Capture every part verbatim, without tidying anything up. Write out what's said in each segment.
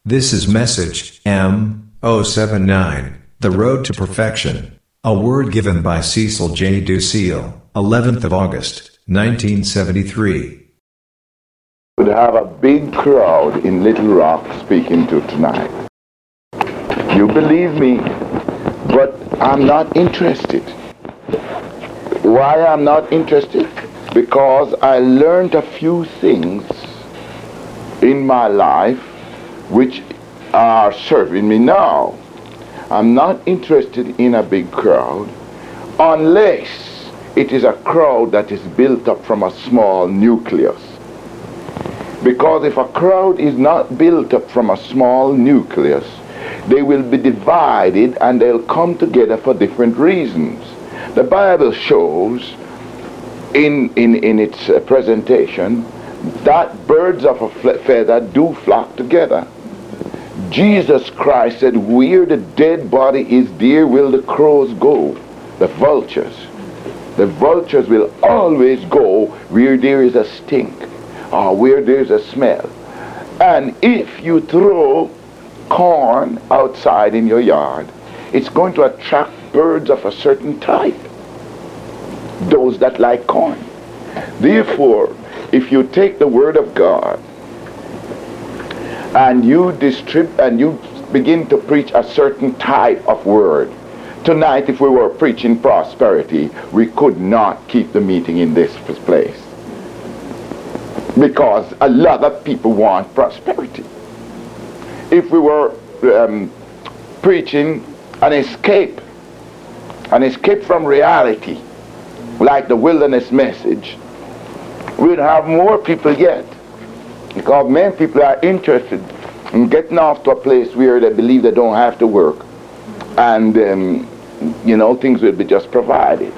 This is message M zero seven nine, The Road to Perfection. A word given by Cecil J. Ducille, eleventh of August, nineteen seventy-three. Would have a big crowd in Little Rock speaking to tonight. You believe me, but I'm not interested. Why I'm not interested? Because I learned a few things in my life which are serving me now. I'm not interested in a big crowd unless it is a crowd that is built up from a small nucleus. Because if a crowd is not built up from a small nucleus, they will be divided and they'll come together for different reasons. The Bible shows in, in, in its uh, presentation that birds of a feather do flock together. Jesus Christ said, where the dead body is, there will the crows go, the vultures. The vultures will always go where there is a stink or where there is a smell. And if you throw corn outside in your yard, it's going to attract birds of a certain type, those that like corn. Therefore, if you take the Word of God and you distribute and you begin to preach a certain type of word. Tonight, if we were preaching prosperity, we could not keep the meeting in this place, because a lot of people want prosperity. If we were um, preaching an escape, an escape from reality, like the wilderness message, we'd have more people yet. Because many people are interested in getting off to a place where they believe they don't have to work, and um, you know, things will be just provided.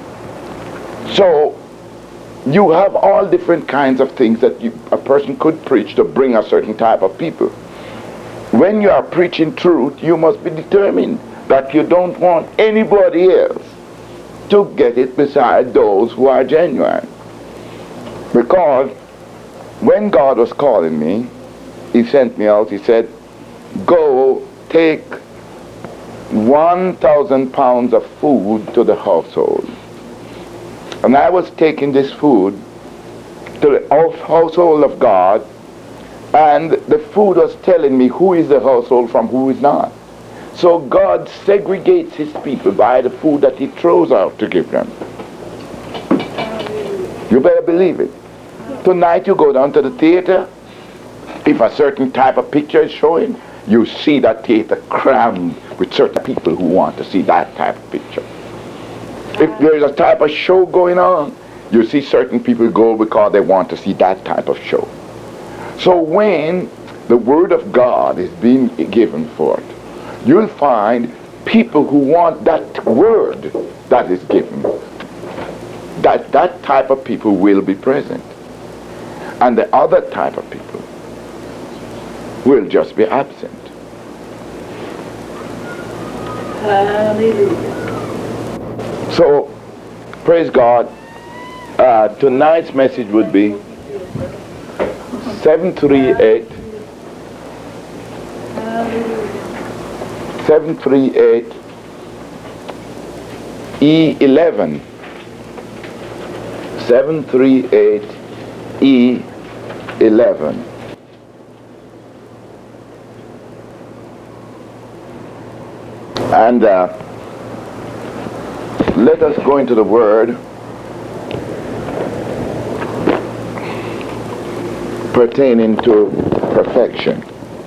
So you have all different kinds of things that you, a person could preach to bring a certain type of people. When you are preaching truth, you must be determined that you don't want anybody else to get it beside those who are genuine. Because when God was calling me, he sent me out, he said, go take one thousand pounds of food to the household. And I was taking this food to the household of God, and the food was telling me who is the household from who is not. So God segregates his people by the food that he throws out to give them. You better believe it. Tonight you go down to the theater, if a certain type of picture is showing, you see that theater crammed with certain people who want to see that type of picture. If there is a type of show going on, you see certain people go because they want to see that type of show. So when the Word of God is being given forth, you'll find people who want that word that is given. That, that type of people will be present. And the other type of people will just be absent. Hallelujah. So, praise God. Uh, tonight's message would be seven three eight seven three eight E eleven. seven three eight E eleven. And uh, let us go into the Word pertaining to perfection.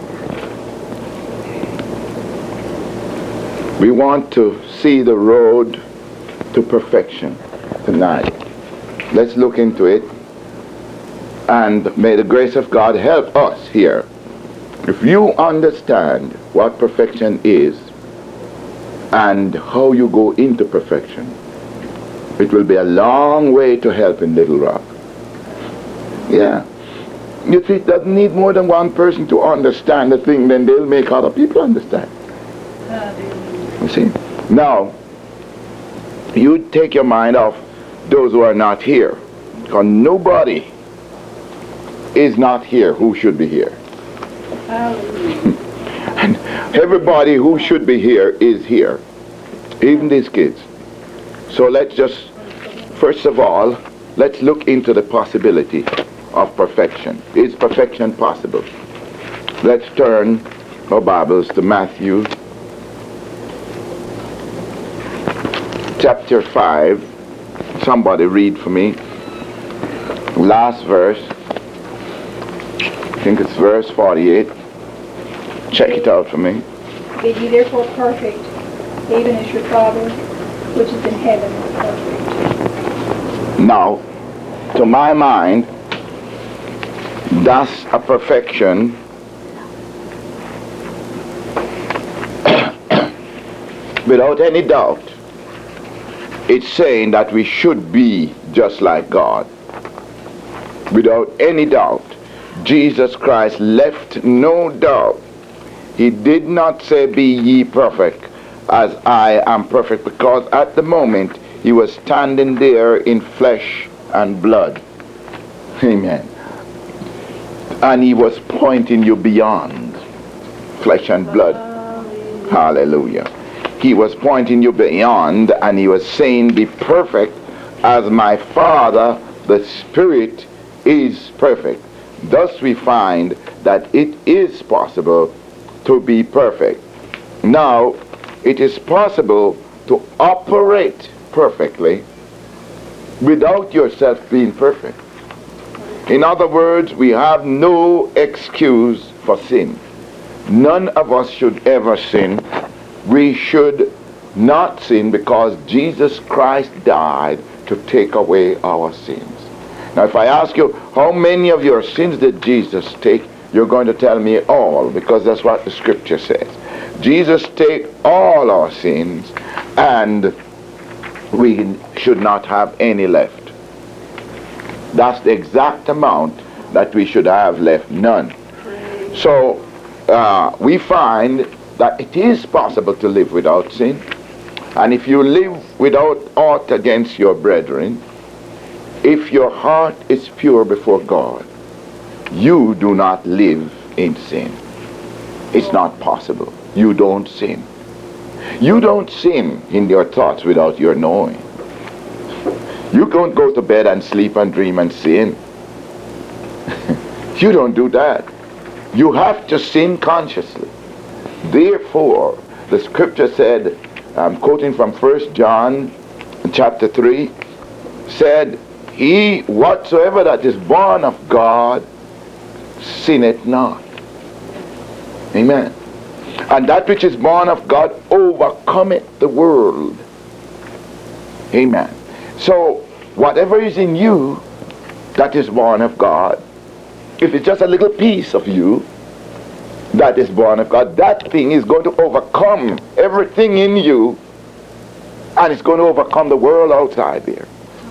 We want to see the road to perfection tonight. Let's look into it, and may the grace of God help us here. If you understand what perfection is and how you go into perfection, it will be a long way to help in Little Rock. Yeah. You see, it doesn't need more than one person to understand the thing, then they'll make other people understand. You see? Now, you take your mind off those who are not here, because nobody is not here who should be here. And everybody who should be here is here, even these kids. So let's just, first of all, let's look into the possibility of perfection. Is perfection possible? Let's turn our Bibles to Matthew chapter five. Somebody read for me. Last verse. I think it's verse forty-eight. Check it out for me. Be ye therefore perfect, even as your Father which is in heaven is perfect. Now, to my mind, that's a perfection without any doubt. It's saying that we should be just like God. Without any doubt. Jesus Christ left no doubt. He did not say, be ye perfect as I am perfect, because at the moment he was standing there in flesh and blood. Amen. And he was pointing you beyond flesh and blood. Hallelujah. He was pointing you beyond, and he was saying, be perfect as my Father, the Spirit, is perfect. Thus we find that it is possible to be perfect. Now, it is possible to operate perfectly without yourself being perfect. In other words, we have no excuse for sin. None of us should ever sin. We should not sin because Jesus Christ died to take away our sins. Now, if I ask you, how many of your sins did Jesus take? You're going to tell me all, because that's what the scripture says. Jesus take all our sins, and we should not have any left. That's the exact amount that we should have left, none. So uh, we find that it is possible to live without sin. And if you live without aught against your brethren, if your heart is pure before God, you do not live in sin. It's not possible. You don't sin. You don't sin in your thoughts without your knowing. You don't go to bed and sleep and dream and sin. You don't do that. You have to sin consciously. Therefore, the scripture said, I'm quoting from First John chapter three, said, he whatsoever that is born of God sinneth not. Amen. And that which is born of God overcometh the world. Amen. So whatever is in you that is born of God, if it's just a little piece of you that is born of God, that thing is going to overcome everything in you, and it's going to overcome the world outside there.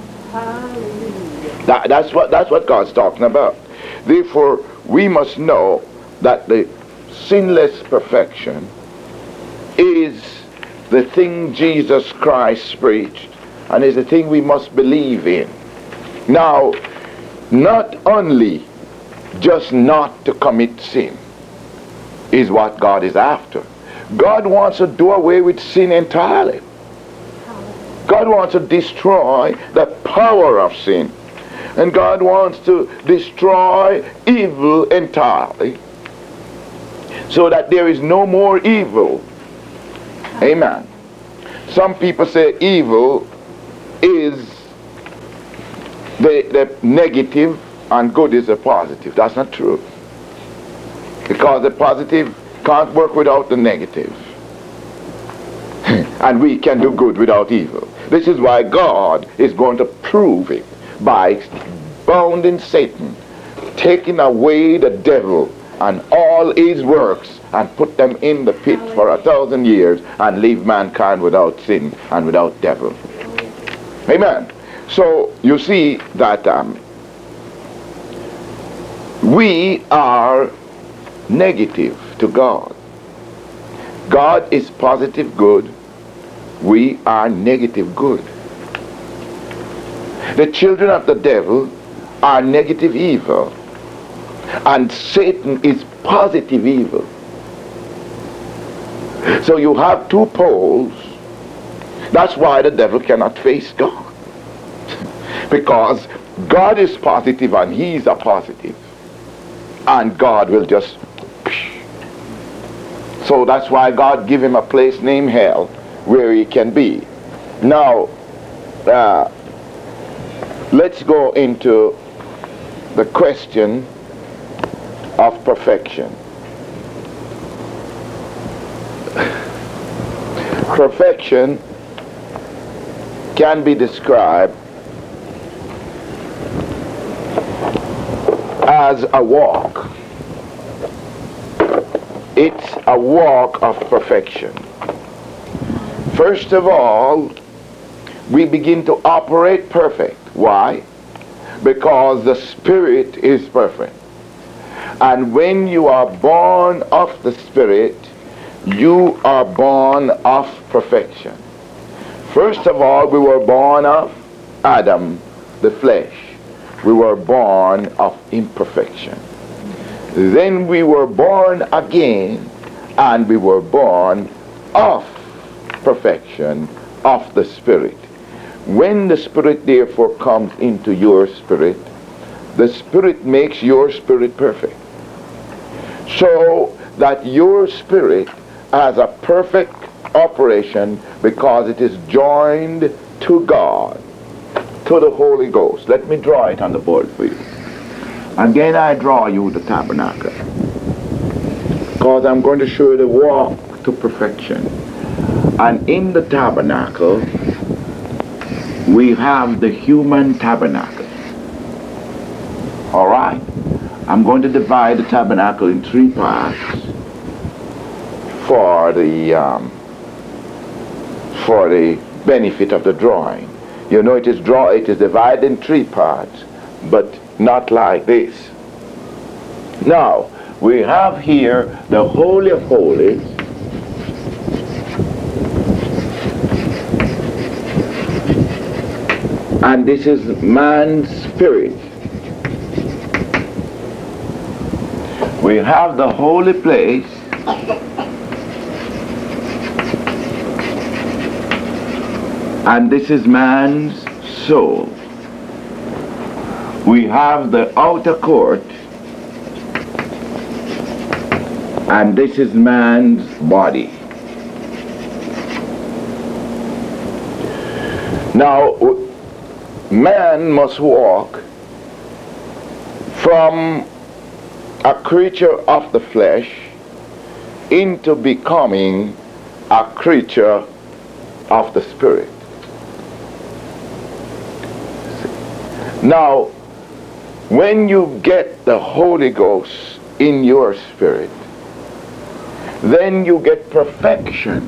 That, that's what that's what God's talking about. Therefore, we must know that the sinless perfection is the thing Jesus Christ preached, and is the thing we must believe in. Now, not only just not to commit sin is what God is after. God wants to do away with sin entirely. God wants to destroy the power of sin. And God wants to destroy evil entirely, so that there is no more evil. Amen. Some people say evil is the, the negative and good is the positive. That's not true. Because the positive can't work without the negative. And we can do good without evil. This is why God is going to prove it by bounding Satan, taking away the devil and all his works, and put them in the pit for a thousand years, and leave mankind without sin and without devil. Amen. So you see that um, we are negative to God. God is positive good. We are negative good. The children of the devil are negative evil. And Satan is positive evil. So you have two poles. That's why the devil cannot face God. Because God is positive and he is a positive. And God will just... So that's why God gave him a place named hell where he can be. Now, uh, let's go into the question of perfection. Perfection can be described as a walk. It's a walk of perfection. First of all, we begin to operate perfect. Why? Because the Spirit is perfect. And when you are born of the Spirit, you are born of perfection. First of all, we were born of Adam, the flesh. We were born of imperfection. Then we were born again, and we were born of perfection, of the Spirit. When the Spirit therefore comes into your spirit, the Spirit makes your spirit perfect. So that your spirit has a perfect operation because it is joined to God, to the Holy Ghost. Let me draw it on the board for you. Again, I draw you the tabernacle, because I'm going to show you the walk to perfection. And in the tabernacle, we have the human tabernacle. All right? I'm going to divide the tabernacle in three parts for the um, for the benefit of the drawing. You know, it is draw it is divided in three parts, but not like this. Now, we have here the Holy of Holies. And this is man's spirit. We have the holy place. And this is man's soul. We have the outer court. And this is man's body. Now, man must walk from a creature of the flesh into becoming a creature of the Spirit. Now, when you get the Holy Ghost in your spirit, then you get perfection.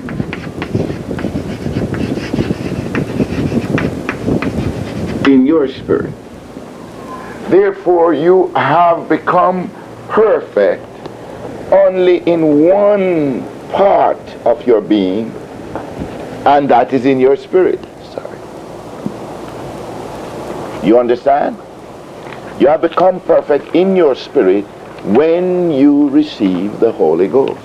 In your spirit. Therefore, you have become perfect only in one part of your being, and that is in your spirit. Sorry. You understand? You have become perfect in your spirit when you receive the Holy Ghost.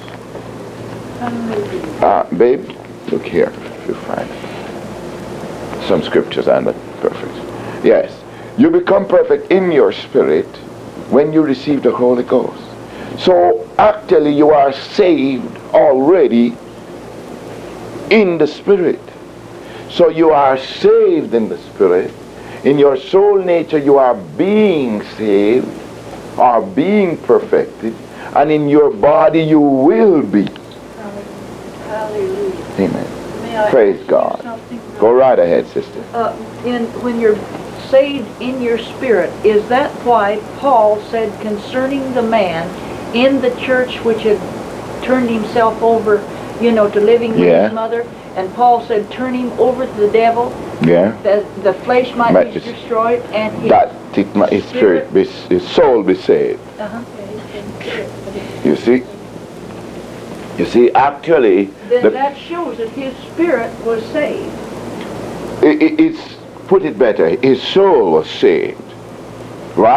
Ah, babe, look here if you find some scriptures on it. Perfect. Yes, you become perfect in your spirit when you receive the Holy Ghost. So actually you are saved already in the Spirit. So you are saved in the Spirit. In your soul nature you are being saved, are being perfected, and in your body you will be. Hallelujah. Amen. May I Praise ask you God. something? Go right ahead, sister. Uh, in, when you're saved in your spirit, is that why Paul said concerning the man in the church which had turned himself over, you know, to living with Yeah. his mother, and Paul said turn him over to the devil, Yeah. that the flesh might Might be be- destroyed, and his, That it, my- his spirit, be, his soul be saved. uh-huh. You see? You see, actually, Then the, that shows that his spirit was saved. it, it- it's, put it better, his soul was saved. Right?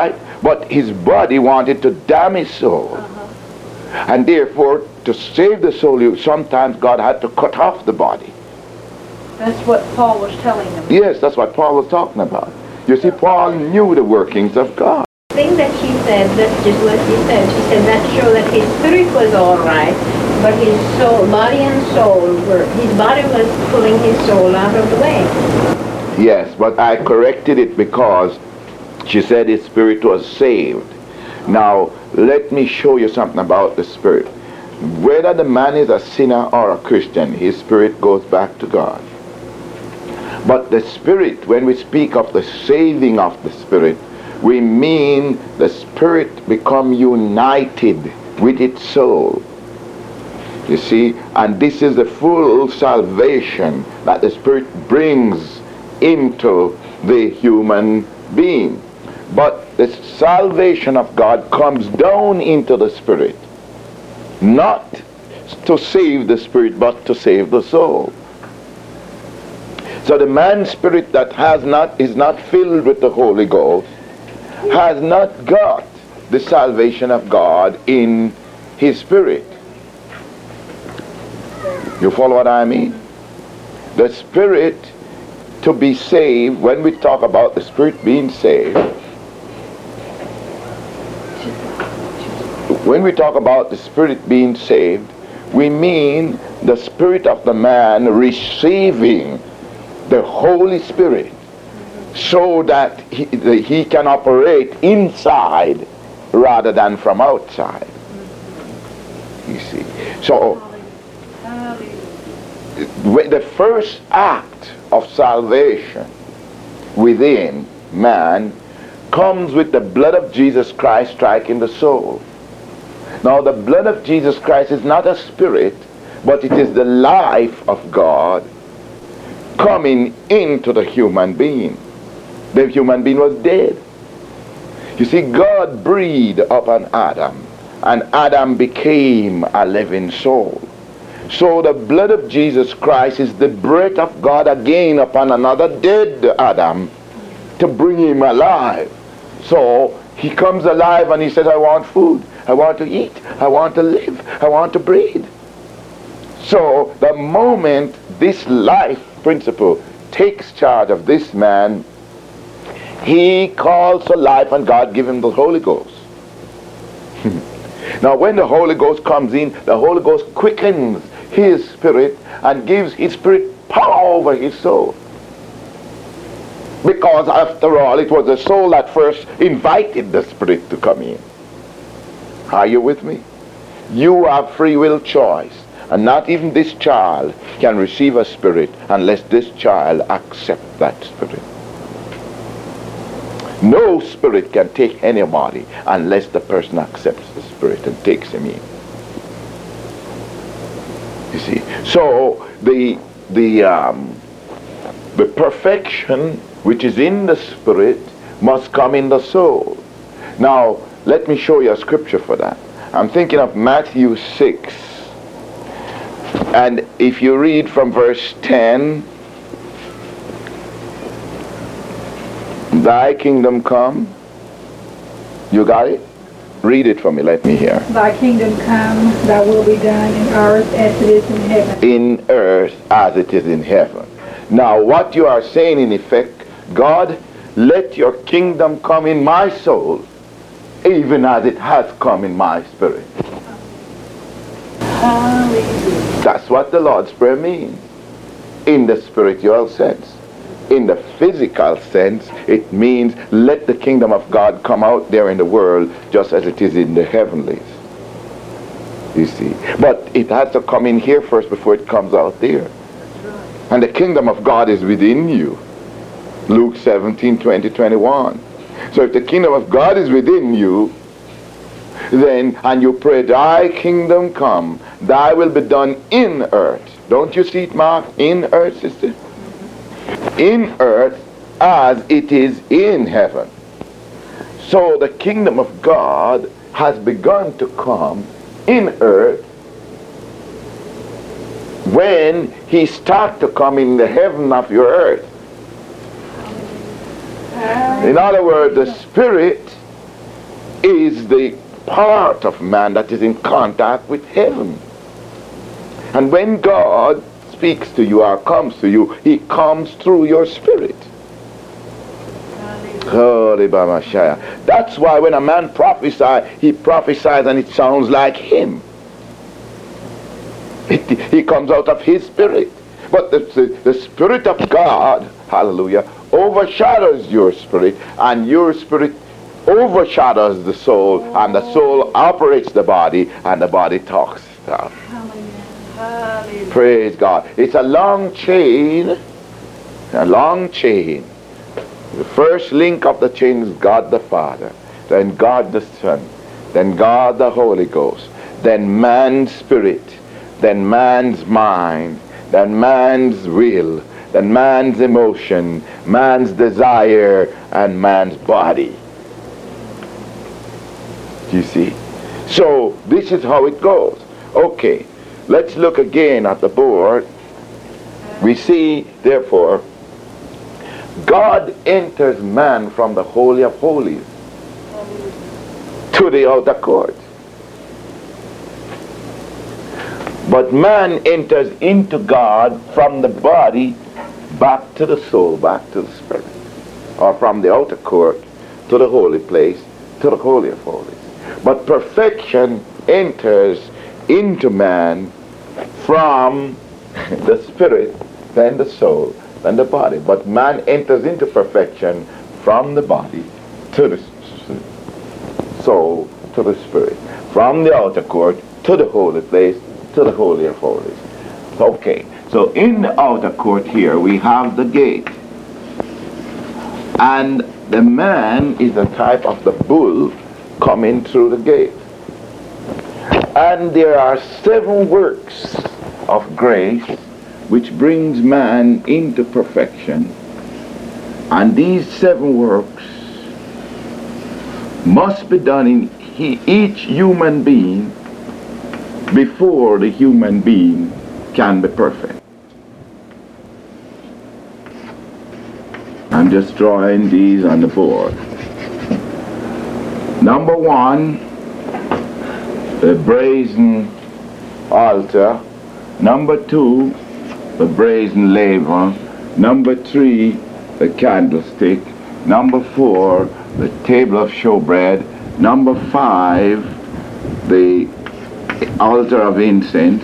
But his body wanted to damn his soul. Uh-huh. And therefore, to save the soul, you, sometimes God had to cut off the body. That's what Paul was telling them. Yes, that's what Paul was talking about. You see, Paul knew the workings of God. The thing that she said, that's just what she said. She said that showed that his spirit was all right, but his soul, body and soul were, his body was pulling his soul out of the way. Yes, but I corrected it because she said his spirit was saved. Now, let me show you something about the spirit. Whether the man is a sinner or a Christian, his spirit goes back to God. But the spirit, when we speak of the saving of the spirit, we mean the spirit become united with its soul. You see, and this is the full salvation that the spirit brings into the human being. But the salvation of God comes down into the spirit, not to save the spirit, but to save the soul. So the man's spirit that has not is not filled with the Holy Ghost has not got the salvation of God in his spirit. You follow what I mean? The spirit to be saved, when we talk about the spirit being saved, when we talk about the spirit being saved, we mean the spirit of the man receiving the Holy Spirit so that he, that he can operate inside rather than from outside. You see. So the first act of salvation within man comes with the blood of Jesus Christ striking the soul. Now the blood of Jesus Christ is not a spirit, but it is the life of God coming into the human being. The human being was dead. You see, God breathed upon Adam, and Adam became a living soul. So the blood of Jesus Christ is the breath of God again upon another dead Adam to bring him alive. So he comes alive and he says, I want food, I want to eat, I want to live, I want to breathe. So the moment this life principle takes charge of this man, he calls for life and God gives him the Holy Ghost. Now when the Holy Ghost comes in, the Holy Ghost quickens his spirit and gives his spirit power over his soul. Because after all, it was the soul that first invited the spirit to come in. Are you with me? You have free will choice. And not even this child can receive a spirit unless this child accepts that spirit. No spirit can take anybody unless the person accepts the spirit and takes him in. You see, so the the um, the perfection which is in the spirit must come in the soul. Now, let me show you a scripture for that. I'm thinking of Matthew six. And if you read from verse ten, thy kingdom come. You got it? Read it for me, let me hear. Thy kingdom come, thy will be done in earth as it is in heaven. In earth as it is in heaven. Now what you are saying in effect, God, let your kingdom come in my soul, even as it has come in my spirit. Hallelujah. That's what the Lord's Prayer means in the spiritual sense. In the physical sense, it means let the kingdom of God come out there in the world just as it is in the heavenlies. You see. But it has to come in here first before it comes out there. And the kingdom of God is within you. Luke seventeen, twenty, twenty-one. So if the kingdom of God is within you, then, and you pray, thy kingdom come, thy will be done in earth. Don't you see it marked in earth, sister? In earth as it is in heaven. So the kingdom of God has begun to come in earth when he starts to come in the heaven of your earth. In other words, the spirit is the part of man that is in contact with heaven. And when God speaks to you or comes to you, he comes through your spirit. That's why when a man prophesies, he prophesies and it sounds like him. It, he comes out of his spirit. But the, the, the Spirit of God, hallelujah, overshadows your spirit, and your spirit overshadows the soul, and the soul operates the body, and the body talks. Hallelujah. Praise God. It's a long chain, a long chain. The first link of the chain is God the Father, then God the Son, then God the Holy Ghost, then man's spirit, then man's mind, then man's will, then man's emotion, man's desire, and man's body. You see? So this is how it goes. Okay, let's look again at the board. We see, therefore, God enters man from the Holy of Holies to the outer court. But man enters into God from the body back to the soul, back to the spirit. Or from the outer court to the holy place, to the Holy of Holies. But perfection enters into man from the spirit, then the soul, then the body. But man enters into perfection from the body to the soul, to the spirit. From the outer court to the holy place, to the Holy of Holies. Okay, so in the outer court here we have the gate. And the man is the type of the bull coming through the gate. And there are seven works of grace which brings man into perfection. And these seven works must be done in he, each human being before the human being can be perfect. I'm just drawing these on the board. Number one, the brazen altar. Number two, the brazen laver. Number three, the candlestick. Number four, the table of showbread. Number five, the altar of incense.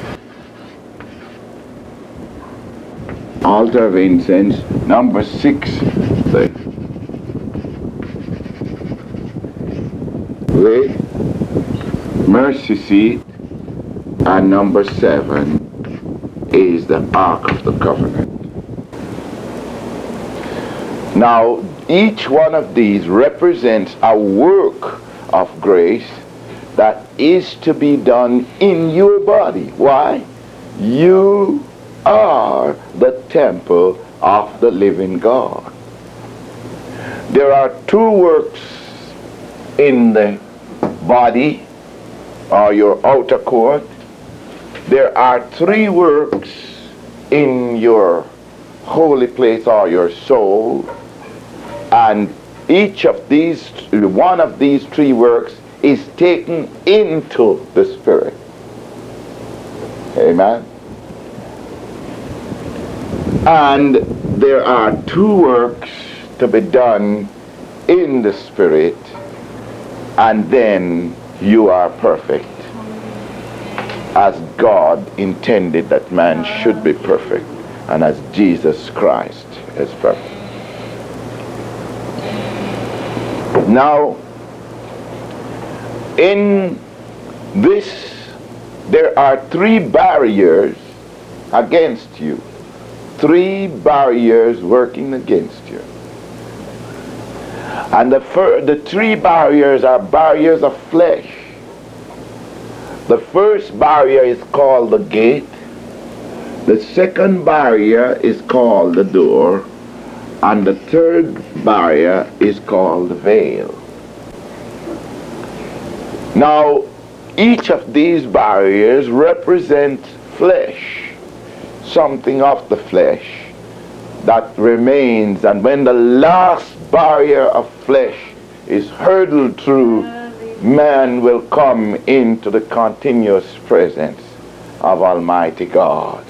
Altar of incense. Number six, the, the mercy seat. And number seven is the Ark of the Covenant. Now, each one of these represents a work of grace that is to be done in your body. Why? You are the temple of the living God. There are two works in the body, or your outer court. There are three works in your holy place or your soul, and each of these, one of these three works is taken into the spirit. Amen. And there are two works to be done in the spirit, and then you are perfect, as God intended that man should be perfect, and as Jesus Christ is perfect. Now, in this, there are three barriers against you. Three barriers working against you. And the, fir the three barriers are barriers of flesh. The first barrier is called the gate. The second barrier is called the door. And the third barrier is called the veil. Now, each of these barriers represents flesh, something of the flesh that remains. And when the last barrier of flesh is hurtled through, man will come into the continuous presence of Almighty God.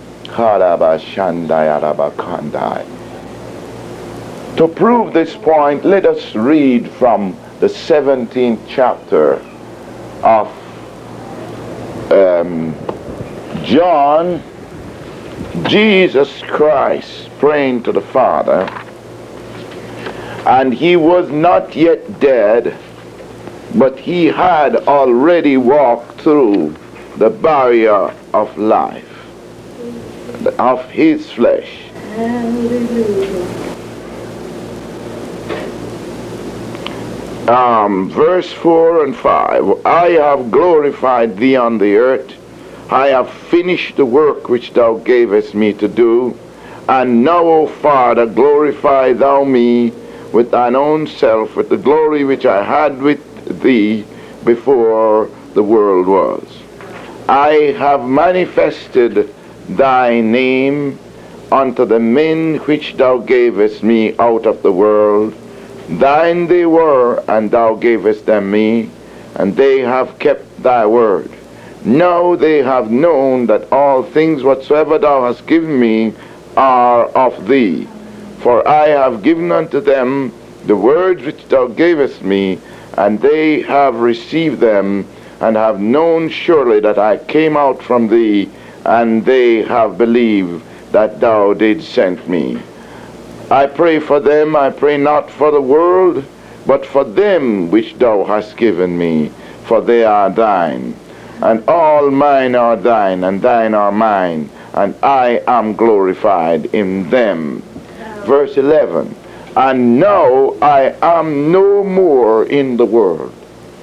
To prove this point, let us read from the seventeenth chapter of um, John. Jesus Christ praying to the Father, and he was not yet dead, but he had already walked through the barrier of life, of his flesh. Um, verse four and five. I have glorified thee on the earth. I have finished the work which thou gavest me to do. And now, O Father, glorify thou me with thine own self, with the glory which I had with thee before the world was. I have manifested thy name unto the men which thou gavest me out of the world. Thine they were, and thou gavest them me, and they have kept thy word. Now they have known that all things whatsoever thou hast given me are of thee. For I have given unto them the words which thou gavest me, and they have received them, and have known surely that I came out from thee, and they have believed that thou didst send me. I pray for them, I pray not for the world, but for them which thou hast given me, for they are thine. And all mine are thine, and thine are mine, and I am glorified in them. Verse eleven. And now I am no more in the world.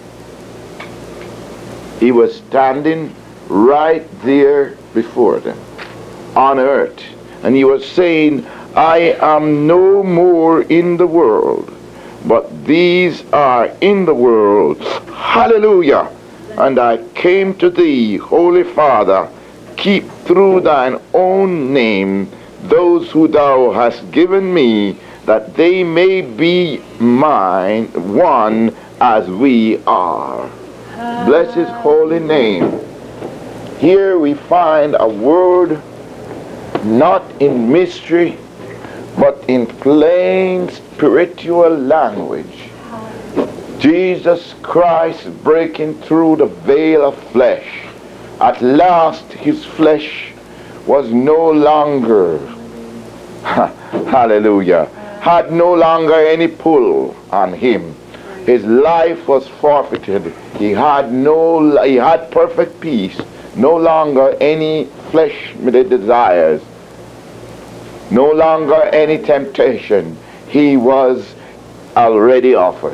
He was standing right there before them on earth, and he was saying, I am no more in the world, but these are in the world. Hallelujah. And I came to thee, Holy Father, keep through thine own name those who thou hast given me, that they may be mine, one as we are. Bless his holy name. Here we find a word not in mystery, but in plain spiritual language. Jesus Christ breaking through the veil of flesh. At last his flesh was no longer, hallelujah, had no longer any pull on him. His life was forfeited. He had no, he had perfect peace. No longer any fleshly desires. No longer any temptation. He was already offered.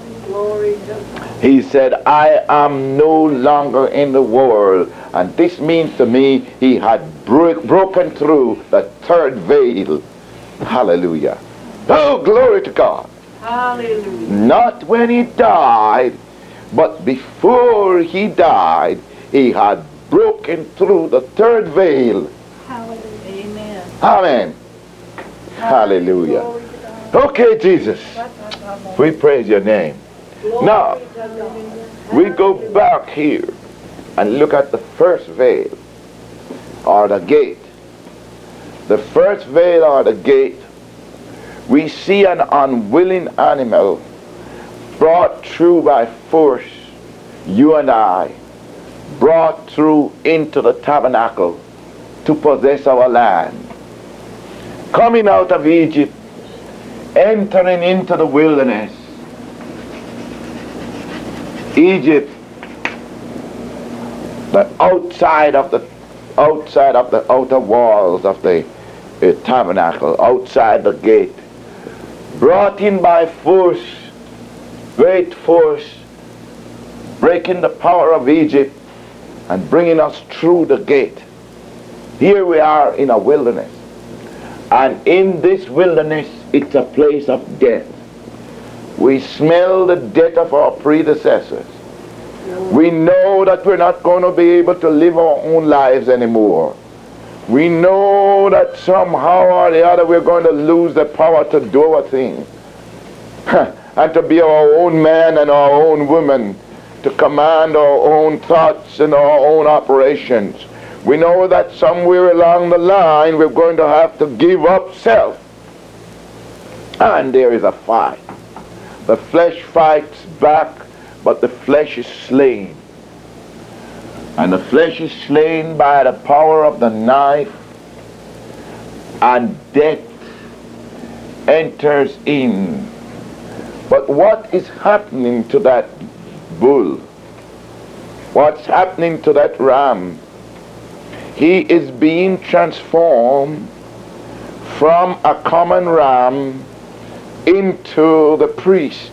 He said, I am no longer in the world. And this means to me he had bro broken through the third veil. Hallelujah. Oh, glory to God. Hallelujah. Not when he died, but before he died, he had broken through the third veil. Hallelujah. Amen. Amen. Hallelujah. Okay, Jesus, we praise your name. Now, we go back here and look at the first veil, or the gate. The first veil, or the gate, we see an unwilling animal brought through by force, you and I, brought through into the tabernacle to possess our land. Coming out of Egypt, entering into the wilderness. Egypt, the outside of the outside of the outer walls of the uh, tabernacle, outside the gate, brought in by force, great force, breaking the power of Egypt and bringing us through the gate. Here we are in a wilderness, and in this wilderness it's a place of death. We smell the death of our predecessors. We know that we're not going to be able to live our own lives anymore. We know that somehow or the other we're going to lose the power to do our thing. and to be our own man and our own woman, to command our own thoughts and our own operations. We know that somewhere along the line we're going to have to give up self. And there is a fight. The flesh fights back, but the flesh is slain. And the flesh is slain by the power of the knife, and death enters in. But what is happening to that bull? What's happening to that ram? He is being transformed from a common ram into the priest.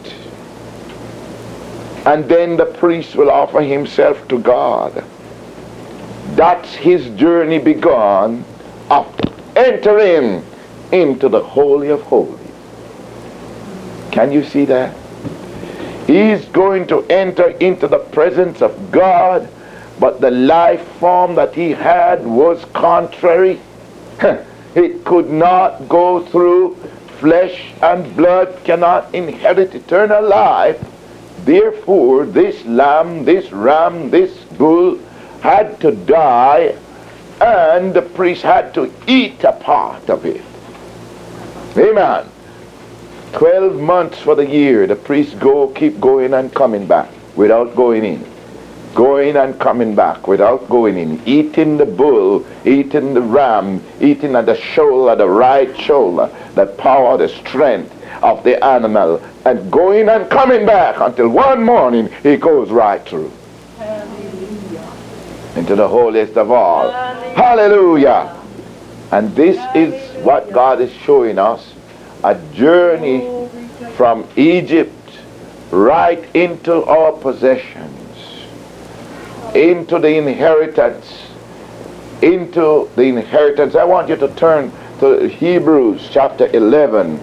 And then the priest will offer himself to God. That's his journey begun of entering into the Holy of Holies. Can you see that? He's going to enter into the presence of God, but the life form that he had was contrary. It could not go through. Flesh and blood cannot inherit eternal life. Therefore, this lamb, this ram, this bull had to die, and the priest had to eat a part of it. Amen. Twelve months for the year, the priests go, keep going and coming back without going in. Going and coming back without going in. Eating the bull, eating the ram, eating at the shoulder, the right shoulder, the power, the strength of the animal, and going and coming back until one morning he goes right through. Hallelujah. Into the holiest of all. Hallelujah. Hallelujah. And this is what God is showing us. A journey from Egypt right into our possessions, into the inheritance, into the inheritance. I want you to turn to Hebrews chapter eleven.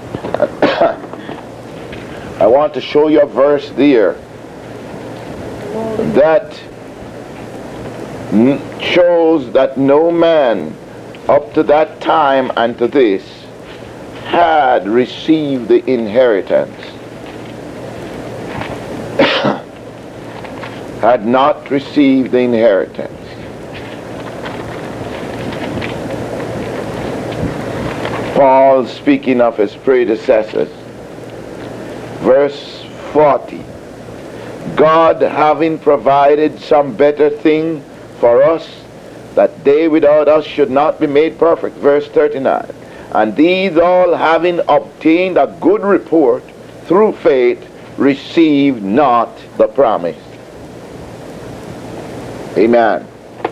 I want to show you a verse there that shows that no man up to that time and to this had received the inheritance, had not received the inheritance. Paul, speaking of his predecessors, verse forty, God having provided some better thing for us, that they without us should not be made perfect. Verse thirty-nine, and these all having obtained a good report through faith received not the promise. Amen.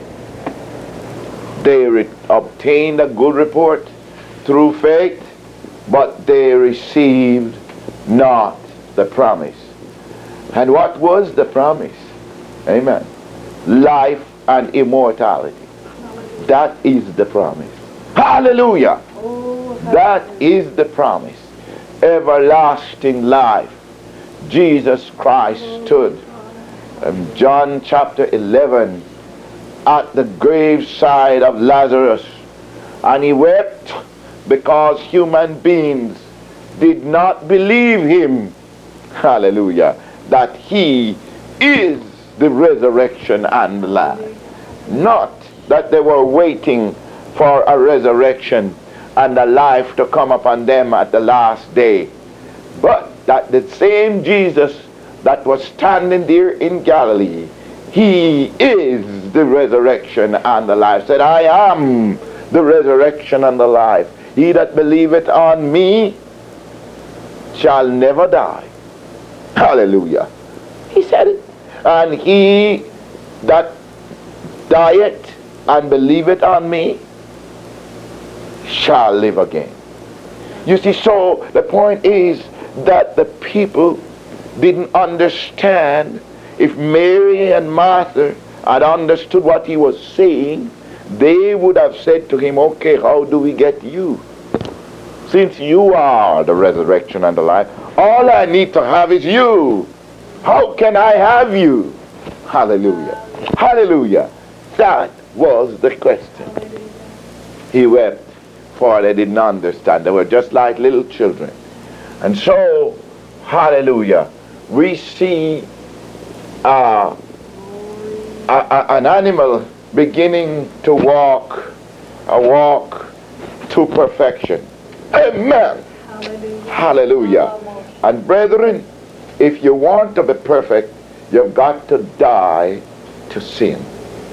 They re- obtained a good report through faith, but they received not the promise. And what was the promise? Amen. Life and immortality. That is the promise. Hallelujah. That is the promise. Everlasting life. Jesus Christ stood in John chapter eleven at the graveside of Lazarus, and he wept because human beings did not believe him. Hallelujah. That he is the resurrection and the life. Not that they were waiting for a resurrection and a life to come upon them at the last day, but that the same Jesus that was standing there in Galilee, he is the resurrection and the life. Said, I am the resurrection and the life. He that believeth on me shall never die. Hallelujah. He said it. And he that dieth and believeth on me shall live again. You see, so the point is that the people didn't understand. If Mary and Martha had understood what he was saying, they would have said to him, okay, how do we get you? Since you are the resurrection and the life, all I need to have is you. How can I have you? Hallelujah. Hallelujah. That was the question. He wept, for they didn't understand. They were just like little children. And so hallelujah, we see uh, a, a, an animal beginning to walk, a walk to perfection. Amen. Hallelujah. Hallelujah. And brethren, if you want to be perfect, you've got to die to sin.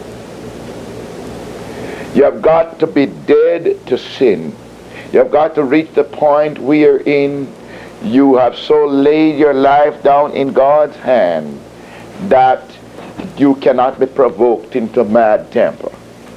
You've got to be dead to sin. You've got to reach the point wherein you have so laid your life down in God's hand that you cannot be provoked into mad temper.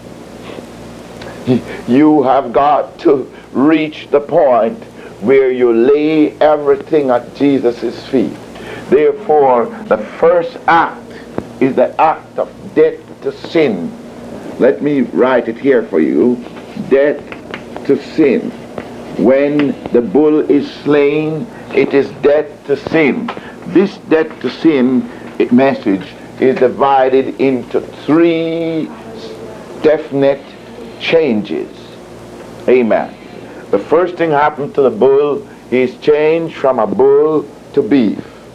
You have got to reach the point where you lay everything at Jesus' feet. Therefore, the first act is the act of death to sin. Let me write it here for you. Death to sin. When the bull is slain, it is death to sin. This death to sin message is divided into three definite changes. Amen. The first thing happened to the bull is changed from a bull to beef.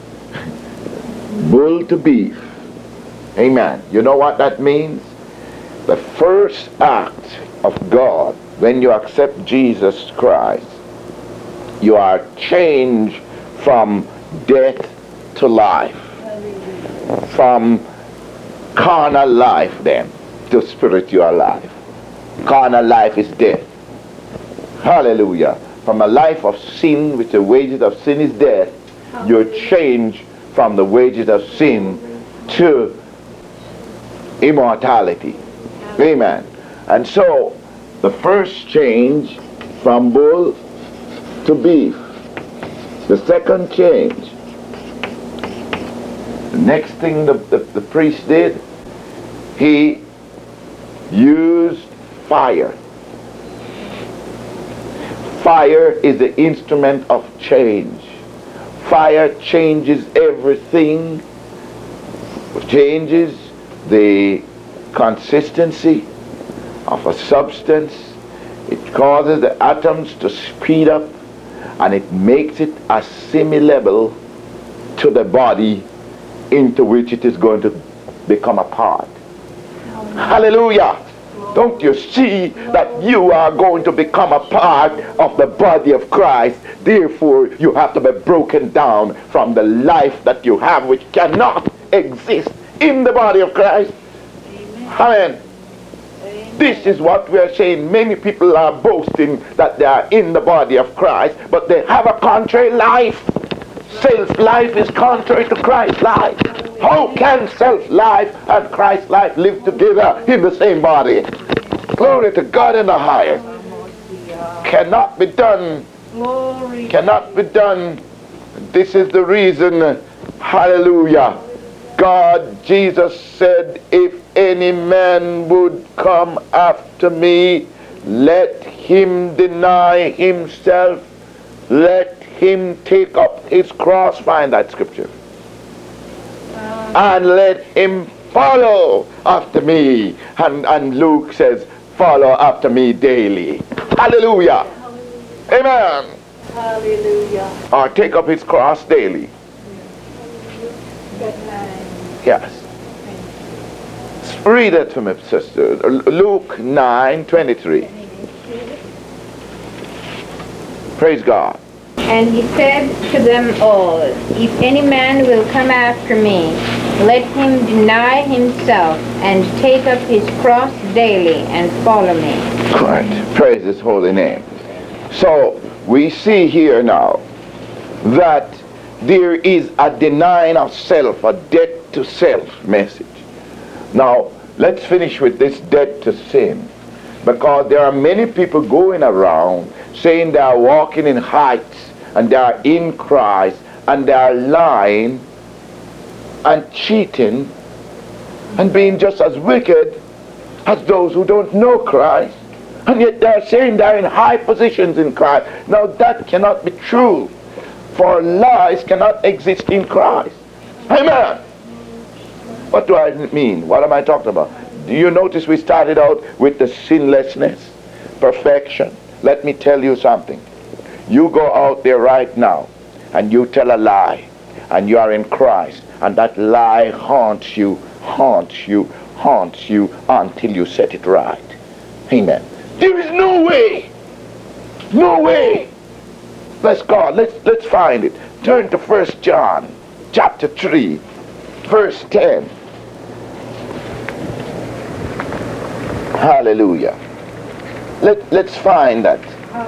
Bull to beef. Amen. You know what that means? The first act of God, when you accept Jesus Christ, you are changed from death to life. From carnal life then to spiritual life. Carnal life is death. Hallelujah. From a life of sin, which the wages of sin is death, you're changed from the wages of sin to immortality. Amen. And so, the first change from bull to beef. The second change. The next thing the, the, the priest did, he used fire. Fire is the instrument of change. Fire changes everything, changes the consistency of a substance. It causes the atoms to speed up, and it makes it assimilable to the body into which it is going to become a part. Hallelujah. Don't you see that you are going to become a part of the body of Christ? Therefore, you have to be broken down from the life that you have, which cannot exist in the body of Christ. Amen. Amen. This is what we are saying. Many people are boasting that they are in the body of Christ, but they have a contrary life. Self-life is contrary to Christ's life. How can self-life and Christ's life live together in the same body? Glory to God in the highest. Cannot be done. Cannot be done. This is the reason, hallelujah, God, Jesus said, if any man would come after me, let him deny himself, let him take up his cross. Find that scripture. And let him follow after me. And, and Luke says, follow after me daily. Hallelujah. Hallelujah. Amen. Hallelujah. Or take up his cross daily. Yes. Read it to me, sister. Luke nine twenty-three. Praise God. And he said to them all, if any man will come after me, let him deny himself and take up his cross daily and follow me. Right. Praise his holy name. So we see here now that there is a denying of self, a death to self message. Now let's finish with this death to sin, because there are many people going around saying they are walking in heights and they are in Christ, and they are lying and cheating and being just as wicked as those who don't know Christ, and yet they are saying they are in high positions in Christ. Now that cannot be true, for lies cannot exist in Christ. Amen. What do I mean? What am I talking about? Do you notice we started out with the sinlessness, perfection? Let me tell you something. You go out there right now and you tell a lie, and you are in Christ, and that lie haunts you, haunts you, haunts you until you set it right. Amen. There is no way. No way. Bless God. Let's let's find it. Turn to First John chapter three, verse ten. Hallelujah. Let, let's find that.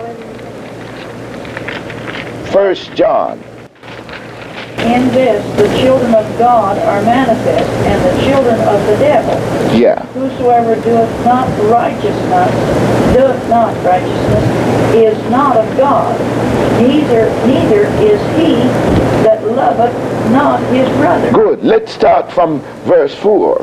First John. In this the children of God are manifest, and the children of the devil. Yeah. Whosoever doeth not righteousness, doeth not righteousness, is not of God. Neither, neither is he that loveth not his brother. Good. Let's start from verse four.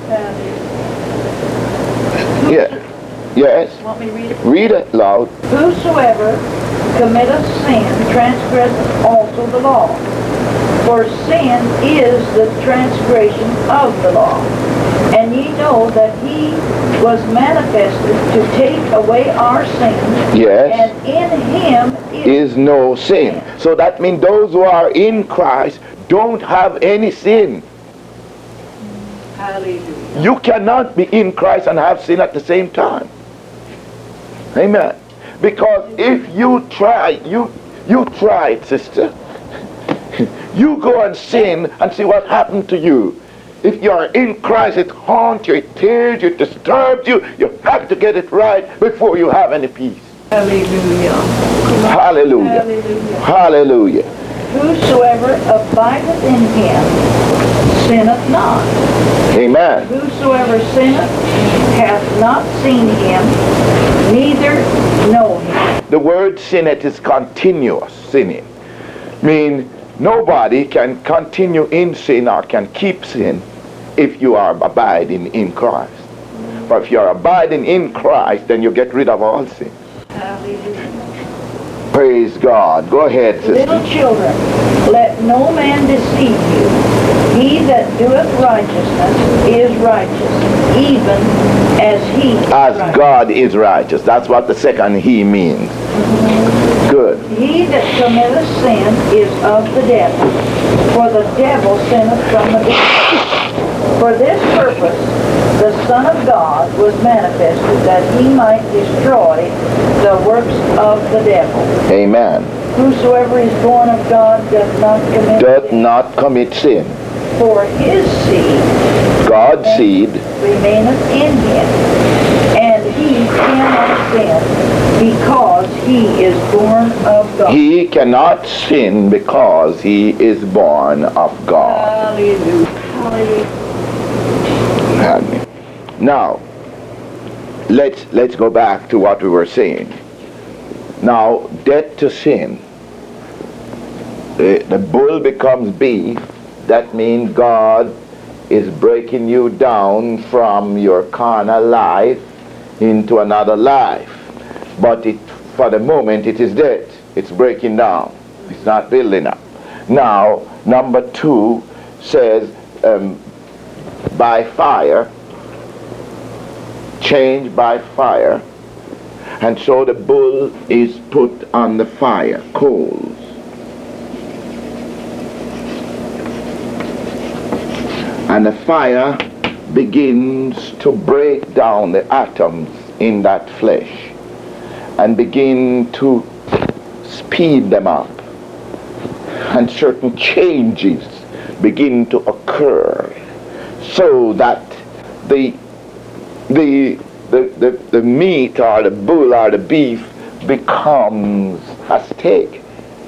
Yeah. Yes. Want me to read it? Read it loud. Whosoever committeth sin transgresseth also the law. For sin is the transgression of the law. And ye know that he was manifested to take away our sins. Yes. And in him is, Is no sin. So that means those who are in Christ don't have any sin. Hallelujah. You cannot be in Christ and have sin at the same time. Amen. Because if you try, you you try it, sister. You go and sin and see what happened to you. If you are in Christ, it haunts you, it tears you, it disturbs you. You have to get it right before you have any peace. Hallelujah. Hallelujah. Hallelujah. Hallelujah. Whosoever abideth in him sinneth not. Amen. Whosoever sinneth hath not seen him, neither know him. The word sinneth is continuous sinning. Mean nobody can continue in sin or can keep sin if you are abiding in Christ. But if you are abiding in Christ, then you get rid of all sin. Hallelujah. Praise God. Go ahead, sister. Little children, let no man deceive you. He that doeth righteousness is righteous, even as he is As righteous. God is righteous. That's what the second he means. Good. He that committeth sin is of the devil, for the devil sinneth from the beginning. For this purpose the Son of God was manifested, that he might destroy the works of the devil. Amen. Whosoever is born of God doth not commit Doth sin, not commit sin. for his seed God's seed remaineth in him, and he cannot sin because he is born of God. He cannot sin because he is born of God. Hallelujah. Hallelujah. Now, let's let's go back to what we were saying. Now, death to sin. The, the bull becomes beef. That means God is breaking you down from your carnal life into another life. But it, for the moment, it is dead. It's breaking down. It's not building up. Now, number two says, um, by fire, changed by fire, and so the bull is put on the fire, coals. And the fire begins to break down the atoms in that flesh and begin to speed them up, and certain changes begin to occur, so that the the the, the, the meat or the bull or the beef becomes a steak.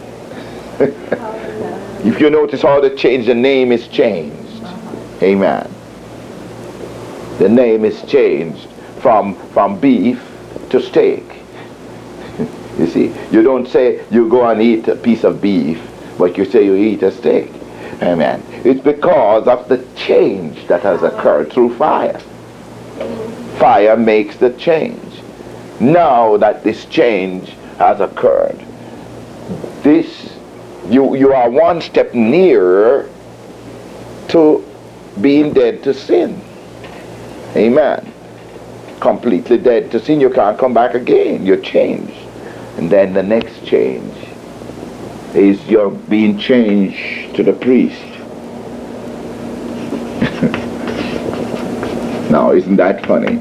If you notice how they change, the name is changed. Amen. The name is changed from from beef to steak. You see, you don't say you go and eat a piece of beef, but you say you eat a steak. Amen. It's because of the change that has occurred through fire. Fire makes the change. Now that this change has occurred, this you you are one step nearer to being dead to sin. Amen. Completely dead to sin. You can't come back again. You're changed. And then the next change is you're being changed to the priest. Now, isn't that funny?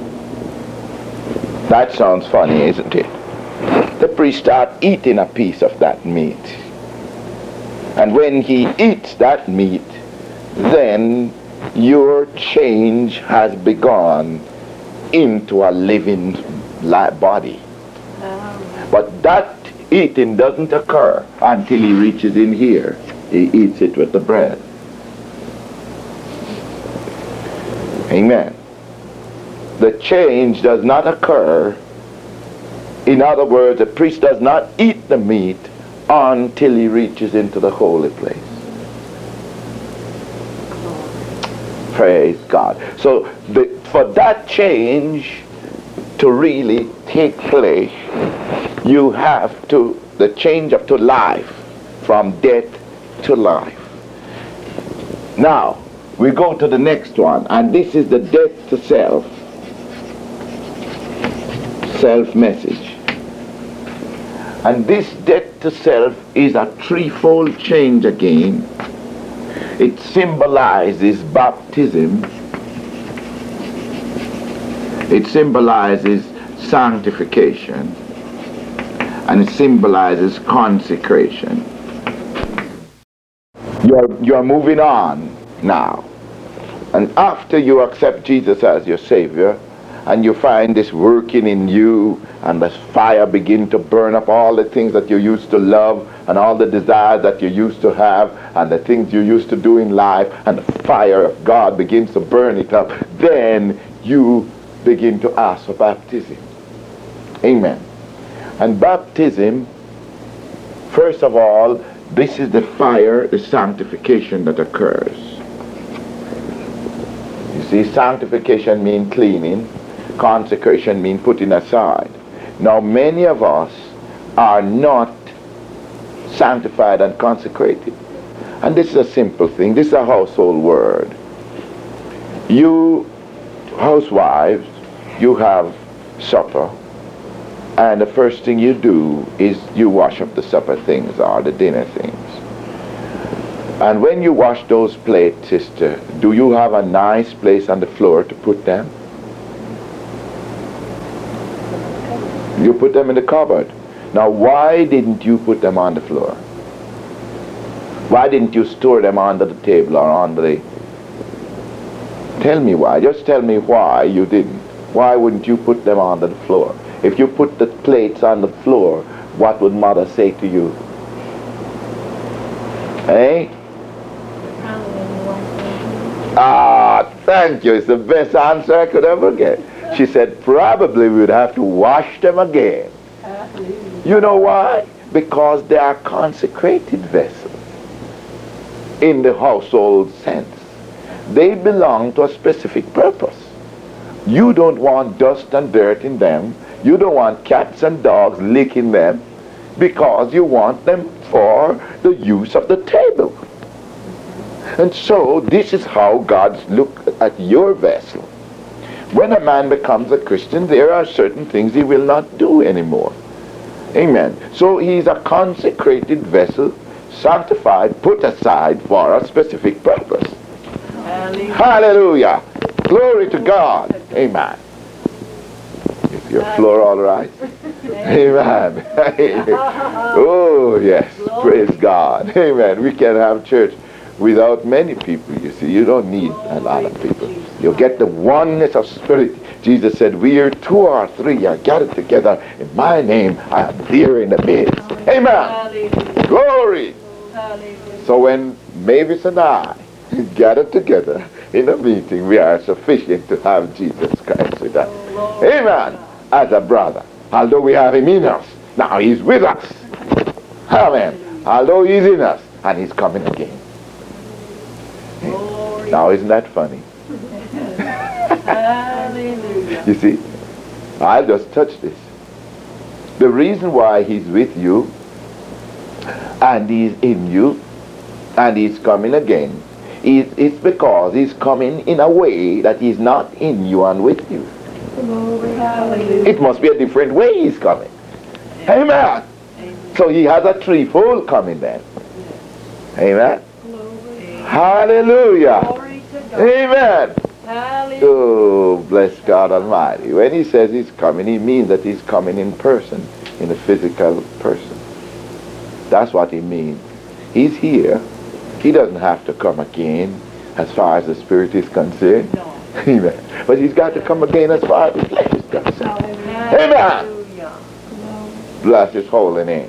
That sounds funny, isn't it? The priest starts eating a piece of that meat. And when he eats that meat, then your change has begun into a living body. But that eating doesn't occur until he reaches in here. He eats it with the bread. Amen. The change does not occur. In other words, the priest does not eat the meat until he reaches into the holy place. Praise God. So the, for that change to really take place, you have to, the change up to life, from death to life. Now, we go to the next one, and this is the death to self. Self message. And this death to self is a threefold change again. It symbolizes baptism. It symbolizes sanctification. And it symbolizes consecration. You're, you're moving on now. And after you accept Jesus as your Savior, and you find this working in you, and the fire begin to burn up all the things that you used to love, and all the desires that you used to have, and the things you used to do in life, and the fire of God begins to burn it up, then you begin to ask for baptism. Amen. And baptism, first of all, this is the fire, the sanctification that occurs. You see, sanctification means cleaning. Consecration means putting aside. Now, many of us are not sanctified and consecrated. And this is a simple thing. This is a household word. You housewives, you have supper, and the first thing you do is you wash up the supper things or the dinner things. And when you wash those plates, sister, do you have a nice place on the floor to put them? You put them in the cupboard. Now, why didn't you put them on the floor? Why didn't you store them under the table or under the... Tell me why. Just tell me why you didn't. Why wouldn't you put them on the floor? If you put the plates on the floor, what would Mother say to you? Eh? Ah, thank you. It's the best answer I could ever get. She said, probably we would have to wash them again. You know why? Because they are consecrated vessels in the household sense. They belong to a specific purpose. You don't want dust and dirt in them. You don't want cats and dogs licking them, because you want them for the use of the table. And so this is how God looks at your vessel. When a man becomes a Christian, there are certain things he will not do anymore. Amen. So he's a consecrated vessel, sanctified, put aside for a specific purpose. Hallelujah. Hallelujah. Glory to God. Amen. Is your floor all right? Amen. Oh, yes. Praise God. Amen. We can have church without many people, you see. You don't need a lot of people. You'll get the oneness of spirit. Jesus said, where two or three are gathered together in my name, I am there in the midst. Amen. Hallelujah. Glory. Hallelujah. So when Mavis and I gather together in a meeting, we are sufficient to have Jesus Christ with us. Amen. As a brother. Although we have him in us, now he's with us. Amen. Although he's in us, and he's coming again. Now, isn't that funny? You see, I'll just touch this. The reason why he's with you, and he's in you, and he's coming again, is it's because he's coming in a way that he's not in you and with you. It must be a different way he's coming. Amen. Amen. So he has a threefold coming then. Amen. Hallelujah. Glory to God. Amen. Hallelujah. Oh, bless God Almighty. When he says he's coming, he means that he's coming in person, in a physical person. That's what he means. He's here. He doesn't have to come again as far as the spirit is concerned. No. Amen. But he's got to come again as far as the flesh is concerned. Amen. Hallelujah. Bless his holy name.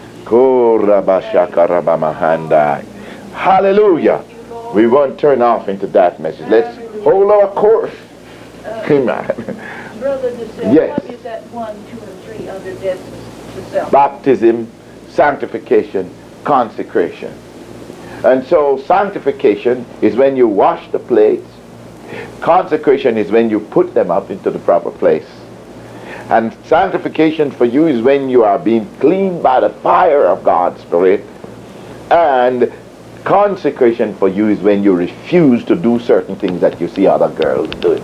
Korabashakarabahandai. Hallelujah. We won't turn off into that message. Let's hold our course. Amen. Brother DeSille, Yes. what is that one, two, and three under death to self? Baptism, sanctification, consecration. And so sanctification is when you wash the plates. Consecration is when you put them up into the proper place. And sanctification for you is when you are being cleaned by the fire of God's Spirit. And consecration for you is when you refuse to do certain things that you see other girls doing.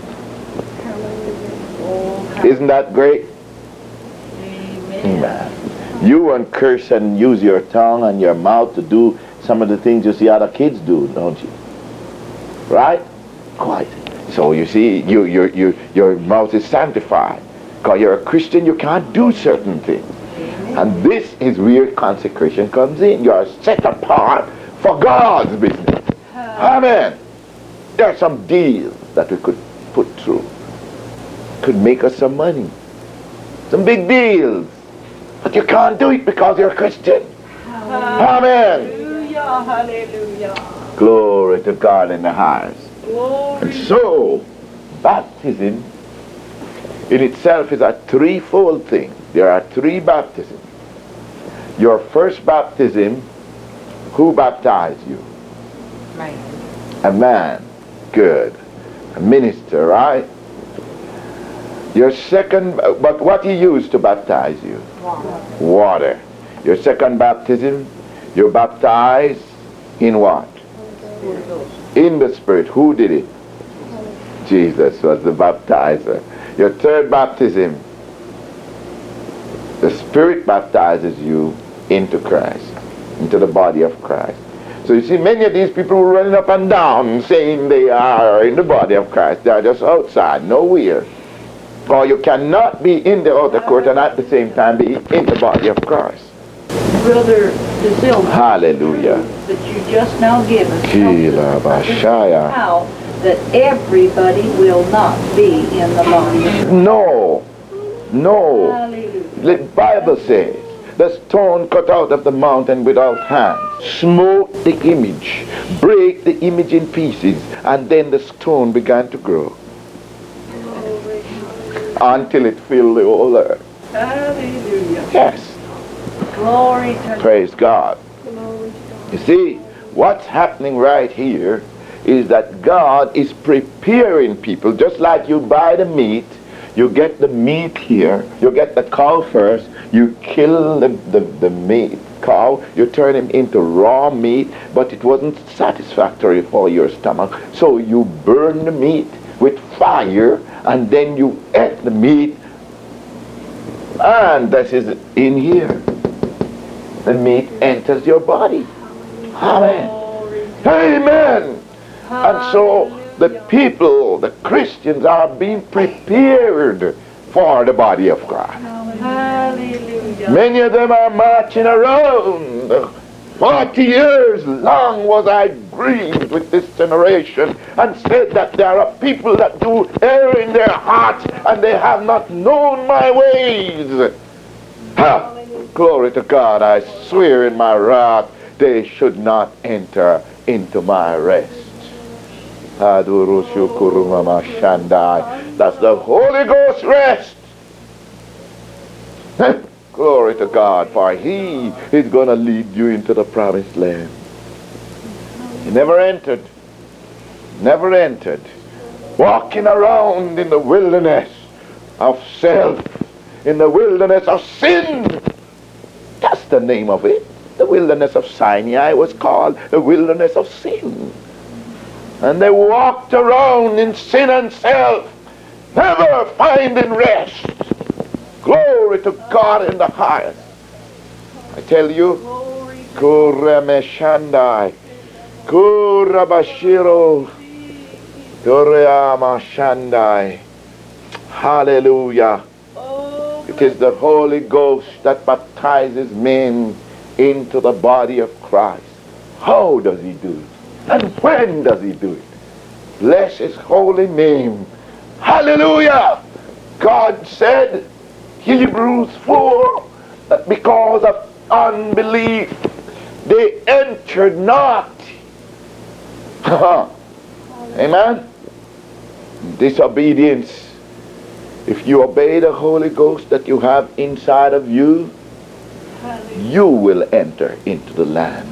Isn't that great? Amen. Amen. You won't curse and use your tongue and your mouth to do some of the things you see other kids do, don't you? Right? Quite. So you see, you, you, you, your mouth is sanctified. Because you're a Christian, you can't do certain things. And this is where consecration comes in. You are set apart for God's business. Amen. There are some deals that we could put through. Could make us some money. Some big deals. But you can't do it because you're a Christian. Amen. Hallelujah. Hallelujah. Glory to God in the highest. Glory. And so, baptism in itself is a threefold thing. There are three baptisms. Your first baptism, who baptized you? Man. A man. Good. A minister, right? Your second, but what he used to baptize you? Water. Water. Your second baptism, you're baptized in what? Holy Ghost. In the Spirit. Who did it? Jesus was the baptizer. Your third baptism, the Spirit baptizes you into Christ, into the body of Christ. So you see, many of these people were running up and down saying they are in the body of Christ. They are just outside, nowhere. Or you cannot be in the outer court and at the same time be in the body of Christ. Brother DeSille, Hallelujah. that you just now give us Kila Bashaya. how that everybody will not be in the body. No. No. Hallelujah. The Bible says, the stone cut out of the mountain without hands smote the image, break the image in pieces, and then the stone began to grow until it filled the whole earth. Hallelujah. Yes. Glory to Praise God. Glory to God. You see, what's happening right here is that God is preparing people, just like you buy the meat. You get the meat here. You get the cow first. You kill the, the, the meat cow. You turn him into raw meat, but it wasn't satisfactory for your stomach. So you burn the meat with fire, and then you ate the meat. And this is in here. The meat enters your body. Amen. Amen. And so the people, the Christians, are being prepared for the body of Christ. Hallelujah. Many of them are marching around. Forty years long was I grieved with this generation and said that there are people that do err in their hearts and they have not known my ways. Ha! Glory to God. I swear in my wrath they should not enter into my rest. That's the Holy Ghost rest. Glory to God, for He is going to lead you into the promised land. He never entered, never entered, walking around in the wilderness of self, in the wilderness of sin. That's the name of it. The wilderness of Sinai was called the wilderness of sin. And they walked around in sin and self, never finding rest. Glory to God in the highest. I tell you, Glory to Kurameshandai, Kurabashiro, Kureamashandai. Hallelujah. Oh, It is the Holy Ghost that baptizes men into the body of Christ. How does he do it? And when does he do it? Bless his holy name. Hallelujah! God said, Hebrews four, that because of unbelief, they entered not. Amen? Disobedience. If you obey the Holy Ghost that you have inside of you, you will enter into the land.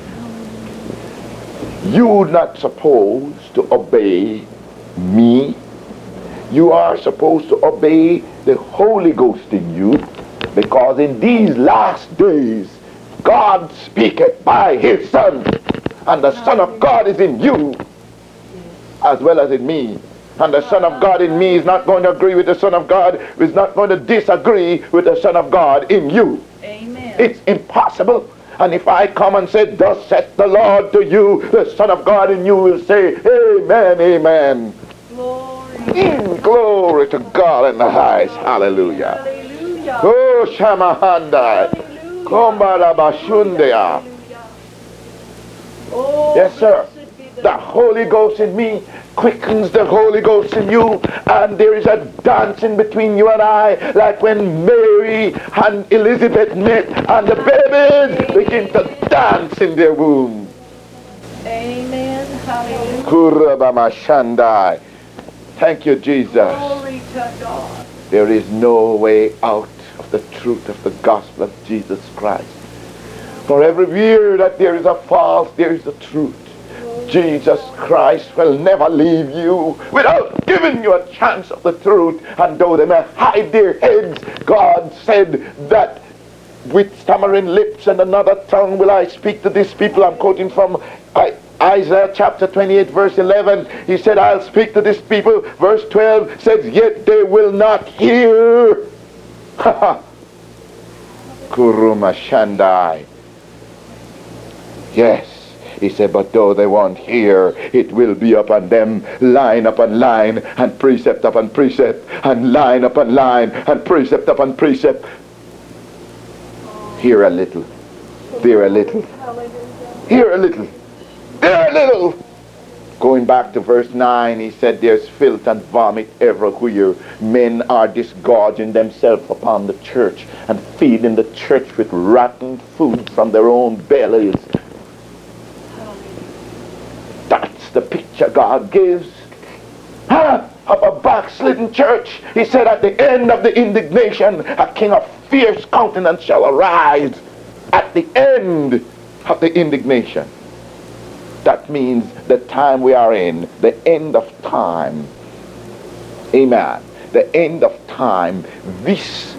You're not supposed to obey me. You are supposed to obey the Holy Ghost in you, because in these last days God speaketh by his Son, and the Son of God is in you as well as in me. And the Son of God in me is not going to agree with the Son of God, is not going to disagree with the Son of God in you. amen. It's impossible. And if I come and say, thus saith the Lord to you, the Son of God in you will say, amen, amen. Glory. Mm, glory to God in the highest. Hallelujah. Hallelujah. Oh, Shamahanda. Hallelujah. Kombarabashundaya. Oh, Yes, sir. blessed be the The Holy Ghost in me quickens the Holy Ghost in you, and there is a dancing between you and I, like when Mary and Elizabeth met, and the babies begin to dance in their womb. Amen. Hallelujah. Kurabamashandai. Thank you, Jesus. Glory to God. There is no way out of the truth of the gospel of Jesus Christ. For everywhere that there is a false, there is a truth. Jesus Christ will never leave you without giving you a chance of the truth. And though they may hide their heads, God said that with stammering lips and another tongue will I speak to these people. I'm quoting from I, Isaiah chapter twenty-eight verse eleven. He said, I'll speak to these people. Verse twelve says, yet they will not hear. Kuruma Shandai. Yes. He said, but though they won't hear, it will be upon them, line upon line, and precept upon precept, and line upon line, and precept upon precept. Here a little, there a little, here a little, there a little. Going back to verse nine, he said, there's filth and vomit everywhere. Men are disgorging themselves upon the church and feeding the church with rotten food from their own bellies. That's the picture God gives, huh, of a backslidden church. He said, at the end of the indignation, a king of fierce countenance shall arise. At the end of the indignation. That means the time we are in, the end of time. Amen. The end of time. This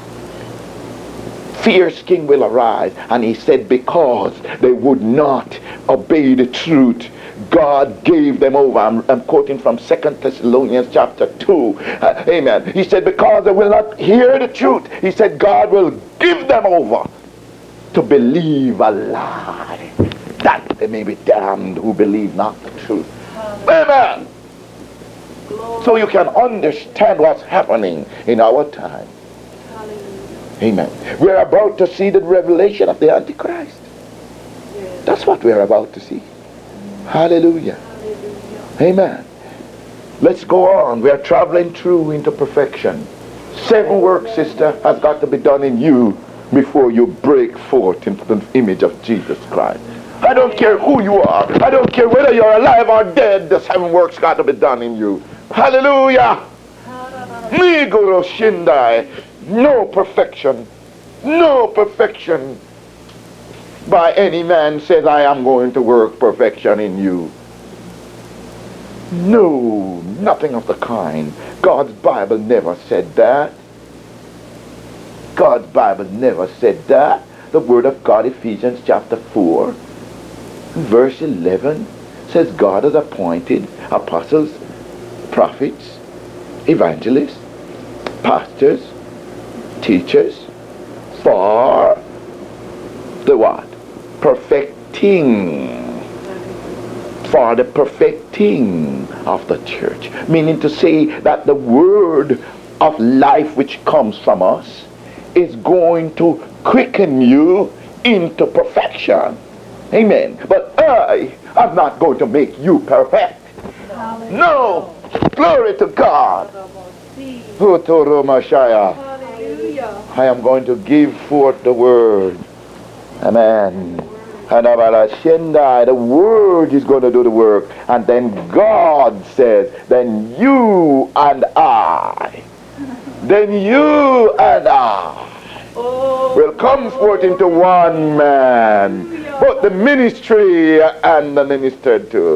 fierce king will arise. And he said, because they would not obey the truth, God gave them over. I'm, I'm quoting from Second Thessalonians chapter two. Uh, amen. He said, because they will not hear the truth, he said, God will give them over to believe a lie, that they may be damned who believe not the truth. Amen. So you can understand what's happening in our time. Amen. We're about to see the revelation of the Antichrist. That's what we're about to see. Hallelujah. Hallelujah. Amen. Let's go on. We are traveling through into perfection. Seven works, sister, has got to be done in you before you break forth into the image of Jesus Christ. I don't care who you are. I don't care whether you're alive or dead. The seven works got to be done in you. Hallelujah. Nigoro Shindai. No perfection. No perfection by any man says, I am going to work perfection in you. No, nothing of the kind. God's Bible never said that. God's Bible never said that. The Word of God, Ephesians chapter four, verse eleven, says God has appointed apostles, prophets, evangelists, pastors, teachers, for the what? Perfecting. For the perfecting of the church. Meaning to say that the word of life which comes from us is going to quicken you into perfection. Amen. But I am not going to make you perfect. No. Glory to God. Hallelujah. I am going to give forth the word. Amen. And the word is going to do the work. And then God says, then you and I, then you and I will come forth into one man. Both the ministry and the ministered to.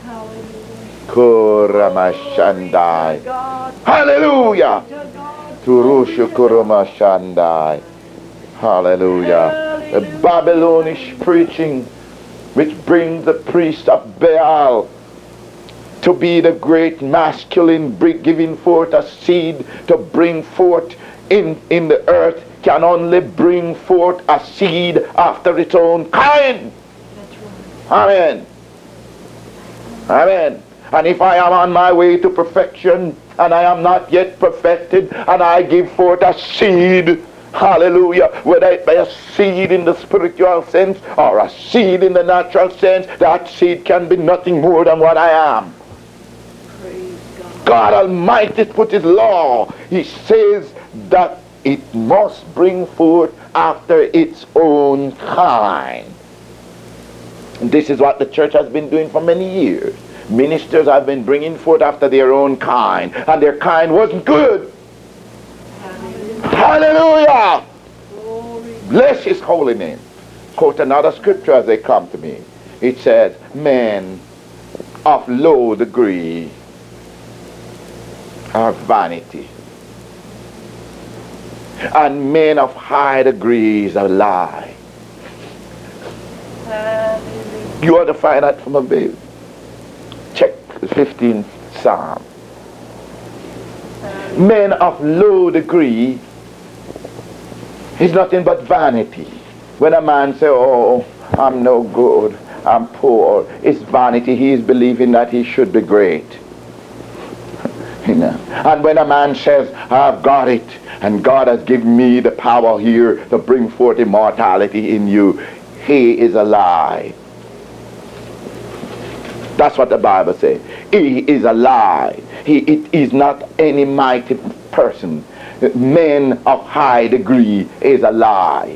Kuramashandai. Hallelujah. Turushu Kuramashandai. Hallelujah. The Babylonish preaching which brings the priest of Baal to be the great masculine, giving forth a seed to bring forth in, in the earth, can only bring forth a seed after its own kind. Amen. Amen. And if I am on my way to perfection and I am not yet perfected and I give forth a seed, hallelujah, whether it be a seed in the spiritual sense or a seed in the natural sense, that seed can be nothing more than what I am. Praise God. God Almighty put his law. He says that it must bring forth after its own kind. And this is what the church has been doing for many years. Ministers have been bringing forth after their own kind, and their kind wasn't good. Hallelujah. Bless his holy name. Quote another scripture as they come to me. It says, men of low degree are vanity, and men of high degrees are lie. You ought to find that from a baby. Check the fifteenth Psalm. Men of low degree is nothing but vanity. When a man says, oh, I'm no good, I'm poor, it's vanity. He is believing that he should be great. You know? And when a man says, I've got it, and God has given me the power here to bring forth immortality in you, he is a lie. That's what the Bible says. He is a lie. He it is not any mighty person. Men of high degree is a lie.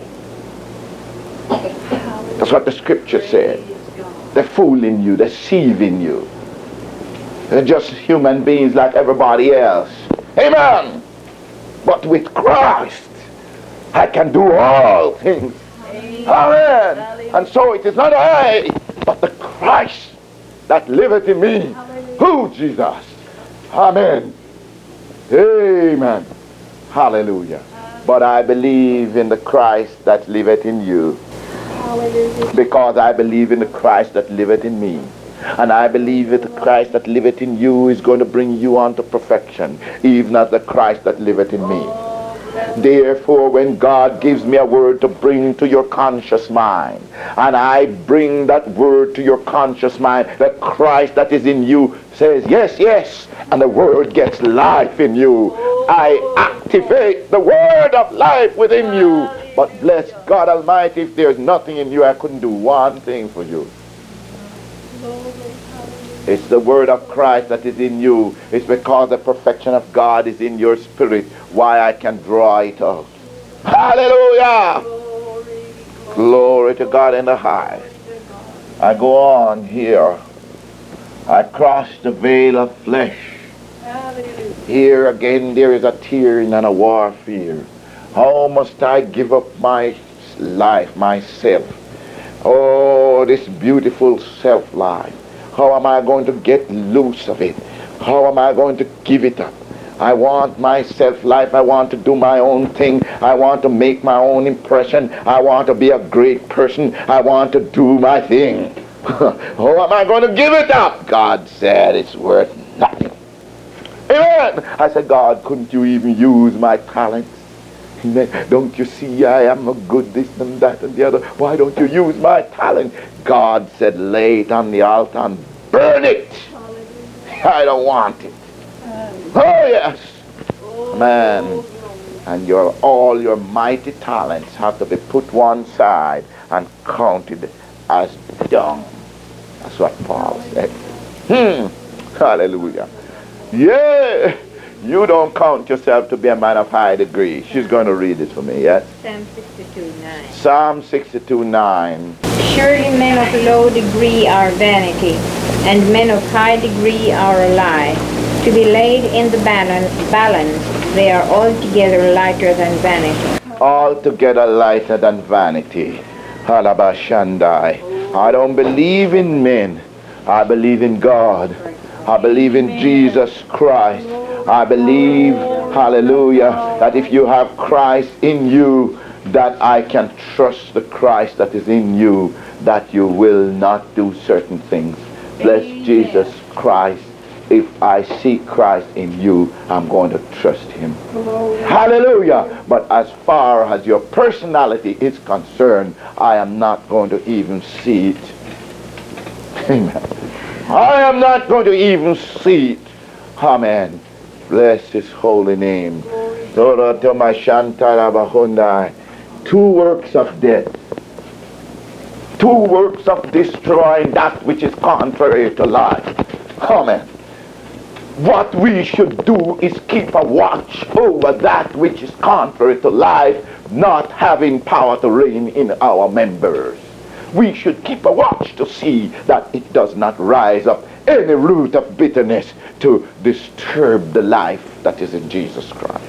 That's what the scripture said. They're fooling you, they're deceiving you. They're just human beings like everybody else. Amen. But with Christ, I can do all things. Amen. And so it is not I, but the Christ that liveth in me. Who? Jesus. Amen. Amen. Hallelujah. But I believe in the Christ that liveth in you. Hallelujah. Because I believe in the Christ that liveth in me. And I believe that the Christ that liveth in you is going to bring you on to perfection, even as the Christ that liveth in me. Therefore, when God gives me a word to bring to your conscious mind, and I bring that word to your conscious mind, the Christ that is in you says, yes, yes, and the word gets life in you. I activate the word of life within you. But bless God Almighty, if there's nothing in you, I couldn't do one thing for you. It's the word of Christ that is in you. It's because the perfection of God is in your spirit why I can draw it out. Hallelujah! Glory, glory to God in the highest. I go on here. I cross the veil of flesh. Hallelujah. Here again there is a tearing and a warfare. How must I give up my life, myself? Oh, this beautiful self-life. How am I going to get loose of it? How am I going to give it up? I want my self-life. I want to do my own thing. I want to make my own impression. I want to be a great person. I want to do my thing. How am I going to give it up? God said it's worth nothing. Amen. I said, God, couldn't you even use my talents? Amen. Don't you see I am a good this and that and the other? Why don't you use my talent? God said, lay it on the altar and burn it. I don't want it. Oh yes. Man. And your all your mighty talents have to be put one side and counted as dung. That's what Paul said. Hmm. Hallelujah. Yeah. You don't count yourself to be a man of high degree. She's going to read it for me, yes? Psalm sixty-two nine. Psalm sixty-two nine. Surely men of low degree are vanity, and men of high degree are a lie. To be laid in the balance, balance they are altogether lighter than vanity. Altogether lighter than vanity. Halabashandai. I don't believe in men. I believe in God. I believe in Jesus Christ. I believe, hallelujah, that if you have Christ in you, that I can trust the Christ that is in you, that you will not do certain things. Bless Jesus Christ. If I see Christ in you, I'm going to trust him. Hallelujah. But as far as your personality is concerned, I am not going to even see it. Amen. I am not going to even see it. Amen. Bless his holy name. Two works of death. Two works of destroying that which is contrary to life. Amen. What we should do is keep a watch over that which is contrary to life, not having power to reign in our members. We should keep a watch to see that it does not rise up any root of bitterness to disturb the life that is in Jesus Christ.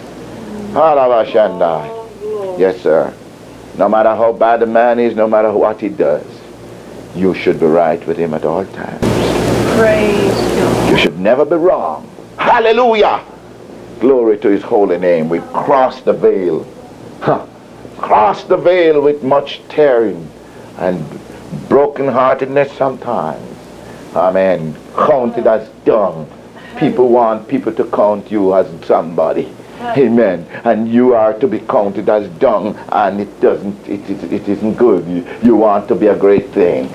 Yes, sir. No matter how bad a man is, no matter what he does, you should be right with him at all times. Praise God. You should never be wrong. Hallelujah. Glory to his holy name. We cross the veil. Huh. Cross the veil with much tearing and brokenheartedness sometimes. Amen. Counted as dung. People want people to count you as somebody. Amen. And you are to be counted as dung, and it doesn't, it, it, it isn't good. You, you want to be a great thing.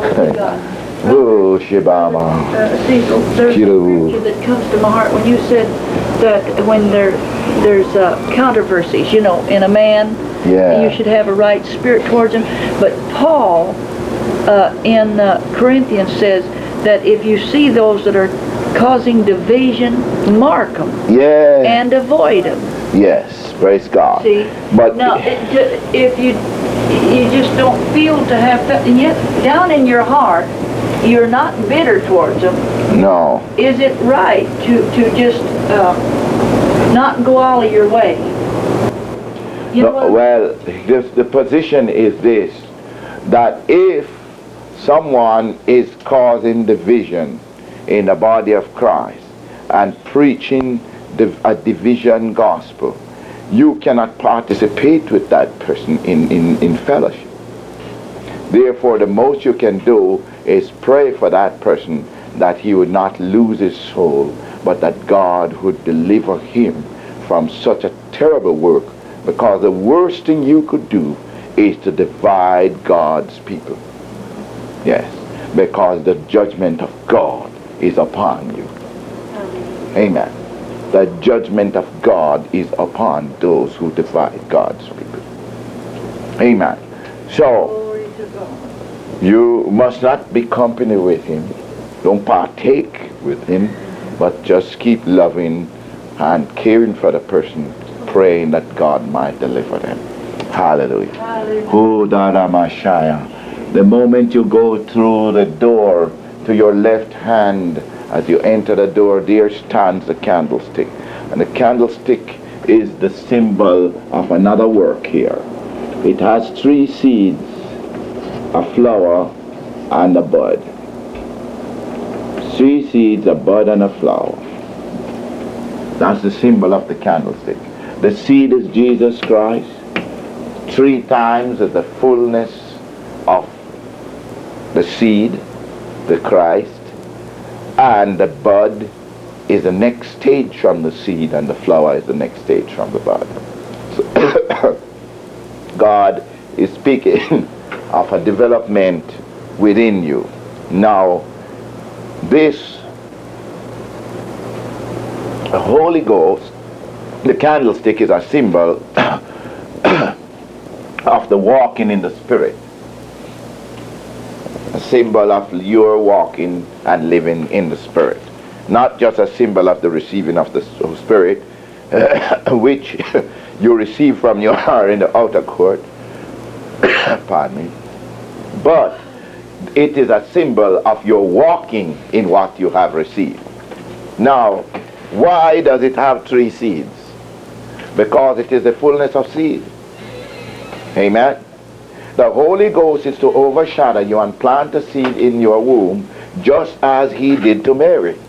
Oh, Shibama. Uh, Cecil, there's a scripture that comes to my heart when you said that when there there's uh, controversies, you know, in a man, yeah, you should have a right spirit towards him. But Paul uh, in uh, Corinthians says that if you see those that are causing division, mark them. Yeah. And avoid them. Yes, praise God. See, but now it, if you you just don't feel to have that, and yet down in your heart you're not bitter towards them. No. Is it right to to just uh, not go all of your way? You know no, well, this, the position is this, that if someone is causing division in the body of Christ and preaching a division gospel, you cannot participate with that person in, in, in fellowship. Therefore, the most you can do is pray for that person that he would not lose his soul, but that God would deliver him from such a terrible work, because the worst thing you could do is to divide God's people. Yes, because the judgment of God is upon you. Amen. The judgment of God is upon those who divide God's people. Amen. So, you must not be company with him. Don't partake with him, but just keep loving and caring for the person, praying that God might deliver them. Hallelujah. Hallelujah. The moment you go through the door to your left hand, as you enter the door, there stands the candlestick. And the candlestick is the symbol of another work here. It has three seeds, a flower, and a bud. Three seeds, a bud, and a flower. That's the symbol of the candlestick. The seed is Jesus Christ. Three times is the fullness of the seed, the Christ. And the bud is the next stage from the seed, and the flower is the next stage from the bud. So God is speaking of a development within you. Now, this Holy Ghost, the candlestick, is a symbol of the walking in the Spirit. A symbol of your walking and living in the Spirit. Not just a symbol of the receiving of the Spirit, which you receive from your heart in the outer court, pardon me, but it is a symbol of your walking in what you have received. Now, why does it have three seeds? Because it is the fullness of seed. Amen. The Holy Ghost is to overshadow you and plant a seed in your womb, just as he did to Mary.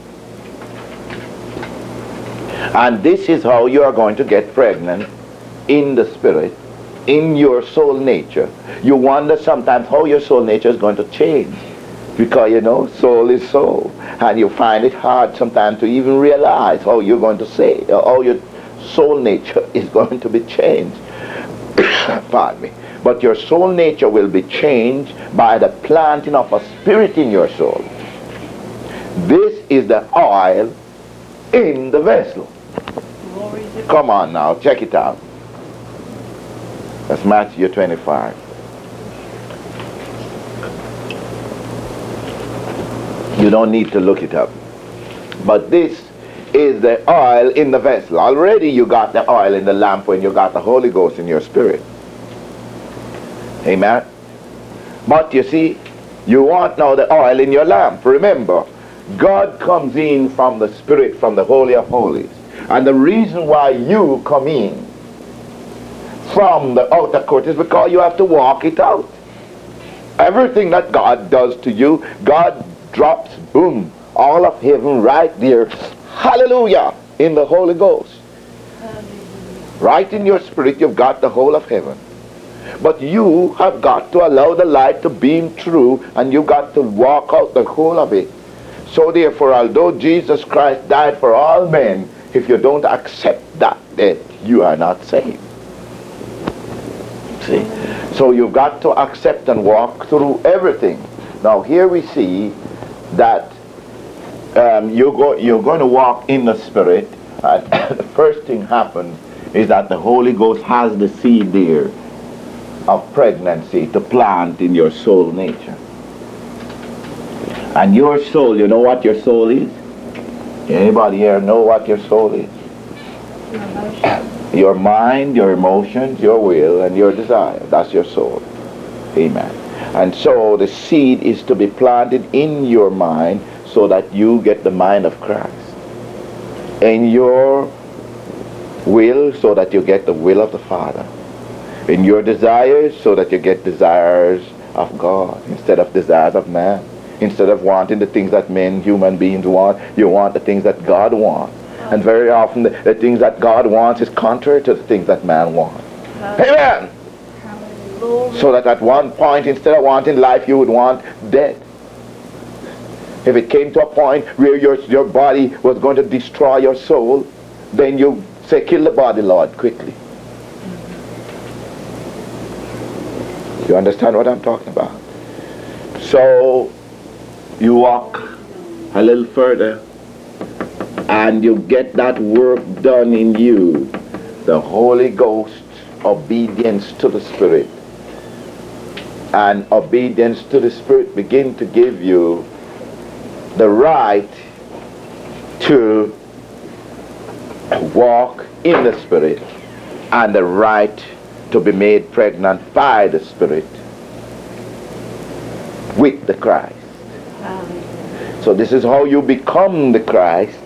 And this is how you are going to get pregnant in the Spirit, in your soul nature. You wonder sometimes how your soul nature is going to change, because you know soul is soul, and you find it hard sometimes to even realize how you're going to say, or how your soul nature is going to be changed. Pardon me. But your soul nature will be changed by the planting of a spirit in your soul. This is the oil in the vessel. Come on now, check it out. That's Matthew twenty-five. You don't need to look it up. But this is the oil in the vessel. Already you got the oil in the lamp when you got the Holy Ghost in your spirit. Amen. But you see, you want now the oil in your lamp. Remember, God comes in from the Spirit, from the Holy of Holies. And the reason why you come in from the outer court is because you have to walk it out. Everything that God does to you, God drops, boom, all of heaven right there. Hallelujah! In the Holy Ghost. Right in your spirit, you've got the whole of heaven. But you have got to allow the light to beam through, and you've got to walk out the whole of it. So therefore, although Jesus Christ died for all men, if you don't accept that, then you are not saved. See? So you've got to accept and walk through everything. Now here we see that um, you're, go you're going to walk in the Spirit, and the first thing happens is that the Holy Ghost has the seed there of pregnancy to plant in your soul nature. And your soul, you know what your soul is? Anybody here know what your soul is? Your mind, your emotions, your will, and your desire. That's your soul. Amen. And so the seed is to be planted in your mind so that you get the mind of Christ. In your will, so that you get the will of the Father. In your desires, so that you get desires of God instead of desires of man. Instead of wanting the things that men, human beings want, you want the things that God wants. And very often the, the things that God wants is contrary to the things that man wants. Amen! So that at one point, instead of wanting life, you would want death. If it came to a point where your, your body was going to destroy your soul, then you say, kill the body, Lord, quickly. You understand what I'm talking about? So you walk a little further and you get that work done in you, the Holy Ghost, obedience to the Spirit. And obedience to the Spirit begin to give you the right to walk in the Spirit and the right to be made pregnant by the Spirit with the Christ. Amen. So this is how you become the Christ,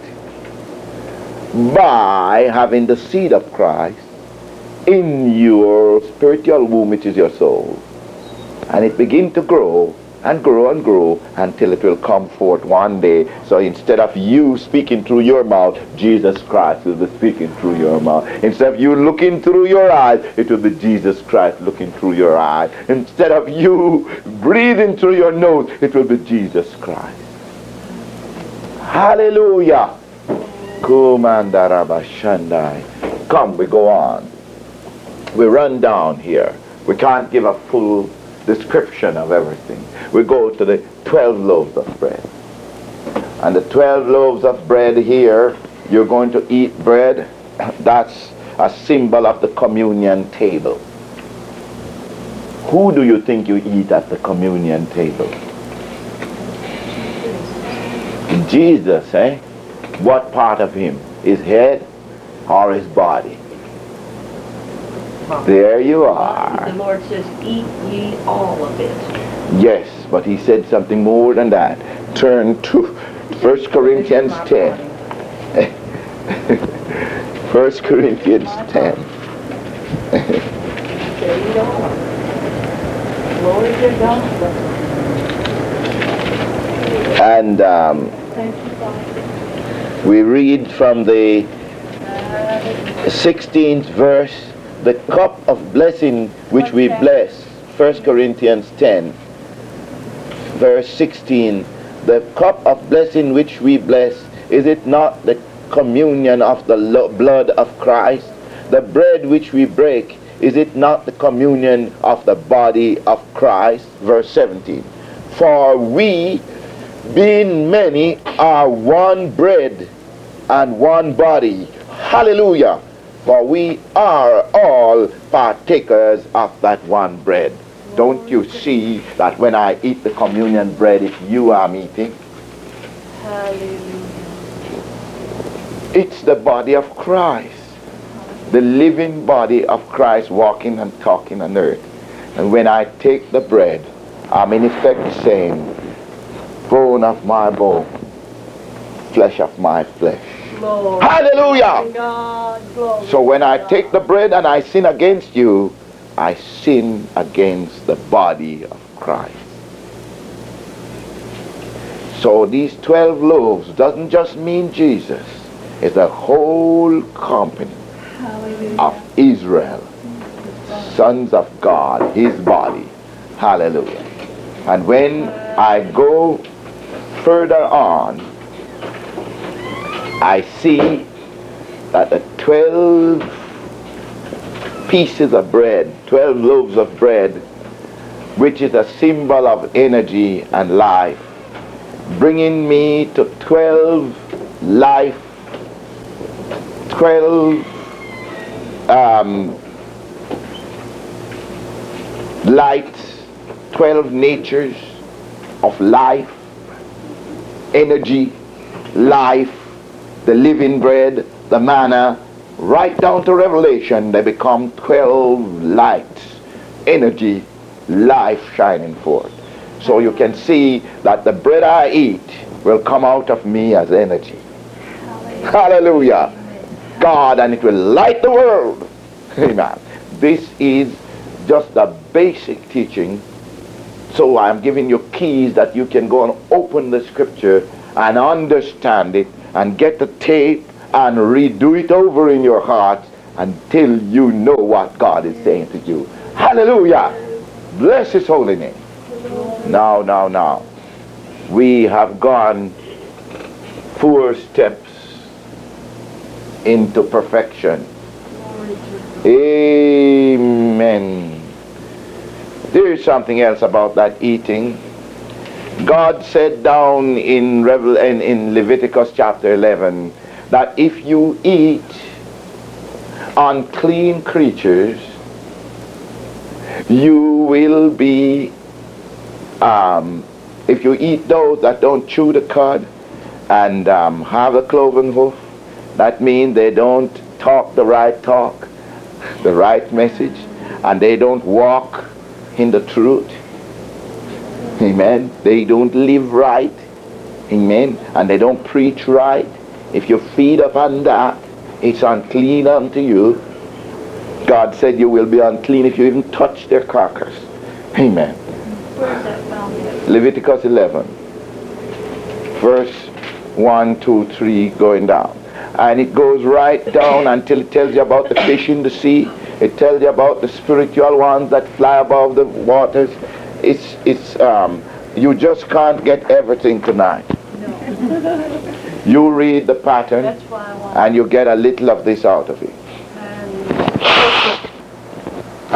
by having the seed of Christ in your spiritual womb, which is your soul. And it begins to grow and grow and grow until it will come forth one day. So instead of you speaking through your mouth, Jesus Christ will be speaking through your mouth. Instead of you looking through your eyes, it will be Jesus Christ looking through your eyes. Instead of you breathing through your nose, it will be Jesus Christ. Hallelujah. Come, we go on. we run down here. We can't give a full description of everything. We go to the twelve loaves of bread. And the twelve loaves of bread here, you're going to eat bread. That's a symbol of the communion table. Who do you think you eat at the communion table? Jesus, eh? What part of him? His head or his body? There you are. The Lord says, eat ye all of it. Yes, but he said something more than that. Turn to First Corinthians ten. First Corinthians ten. Glory to God. And um, we read from the sixteenth verse, the cup of blessing which we bless. First Corinthians ten, verse sixteen. The cup of blessing which we bless, is it not the communion of the blood of Christ? The bread which we break, is it not the communion of the body of Christ? Verse seventeen. For we, being many, are one bread and one body. Hallelujah. For we are all partakers of that one bread. Don't you see that when I eat the communion bread, it's you I'm eating? Hallelujah. It's the body of Christ. The living body of Christ walking and talking on earth. And when I take the bread, I'm in effect saying, bone of my bone, flesh of my flesh. Glory. Hallelujah! God, glory So when I God. take the bread and I sin against you, I sin against the body of Christ. So these twelve loaves doesn't just mean Jesus. It's the whole company Hallelujah. of Israel, sons of God, his body. Hallelujah. And when I go further on, I see that the twelve pieces of bread, twelve loaves of bread, which is a symbol of energy and life, bringing me to twelve life, twelve um, lights, twelve natures of life, energy, life, the living bread, the manna, right down to Revelation. They become twelve lights, energy, life shining forth. So you can see that the bread I eat will come out of me as energy. Hallelujah. God, and it will light the world. Amen. This is just the basic teaching. So I'm giving you keys that you can go and open the scripture and understand it and get the tape and redo it over in your heart until you know what God is saying to you. Hallelujah. Bless his holy name. Now, now, now. We have gone four steps into perfection. Amen. There is something else about that eating. God said down in, Revel in, in Leviticus chapter eleven that if you eat unclean creatures, you will be, um, if you eat those that don't chew the cud and um, have a cloven hoof, that means they don't talk the right talk, the right message, and they don't walk in the truth. Amen. They don't live right. Amen. And they don't preach right. If you feed upon that, it's unclean unto you. God said you will be unclean if you even touch their carcass. Amen. Where is that found at? Leviticus eleven, verse one, two, three, going down. And it goes right down until it tells you about the fish in the sea. It tells you about the spiritual ones that fly above the waters. It's, it's, um, you just can't get everything tonight. No. You read the pattern That's why I want and you get a little of this out of it. and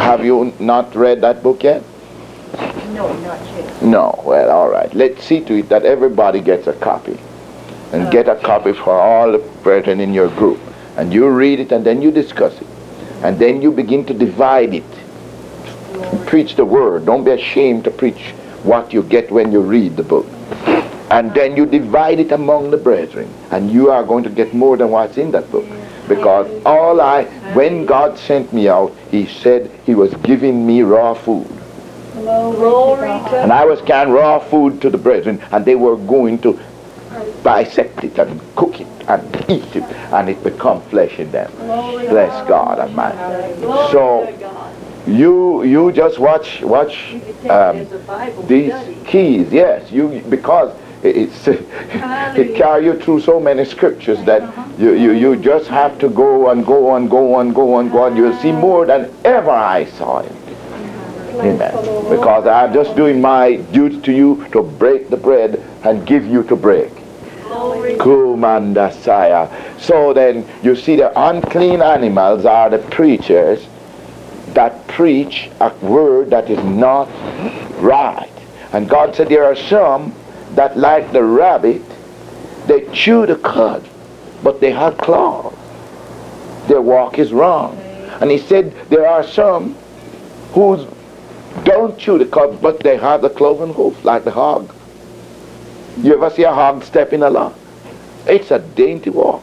Have you not read that book yet? No, not yet. No. Well, all right. Let's see to it that everybody gets a copy. And get a copy for all the brethren in your group. And you read it and then you discuss it. And then you begin to divide it. Preach the word. Don't be ashamed to preach what you get when you read the book. And then you divide it among the brethren. And you are going to get more than what's in that book. Because all I, when God sent me out, he said he was giving me raw food. Glory to God. And I was carrying raw food to the brethren, and they were going to dissect it and cook it and eat it, and it become flesh in them. Bless God Almighty. So you you just watch watch um, these keys. Yes, you because it's it carry you through so many scriptures that you, you you just have to go and go and go and go and go and you'll see more than ever I saw it. Amen. Because I'm just doing my duty to you to break the bread and give you to break. Kumandasaya. So then you see the unclean animals are the preachers that preach a word that is not right. And God said there are some that, like the rabbit, they chew the cud, but they have claws. Their walk is wrong. And he said there are some who don't chew the cud, but they have the cloven hoof, like the hog. You ever see a hog stepping along? It's a dainty walk.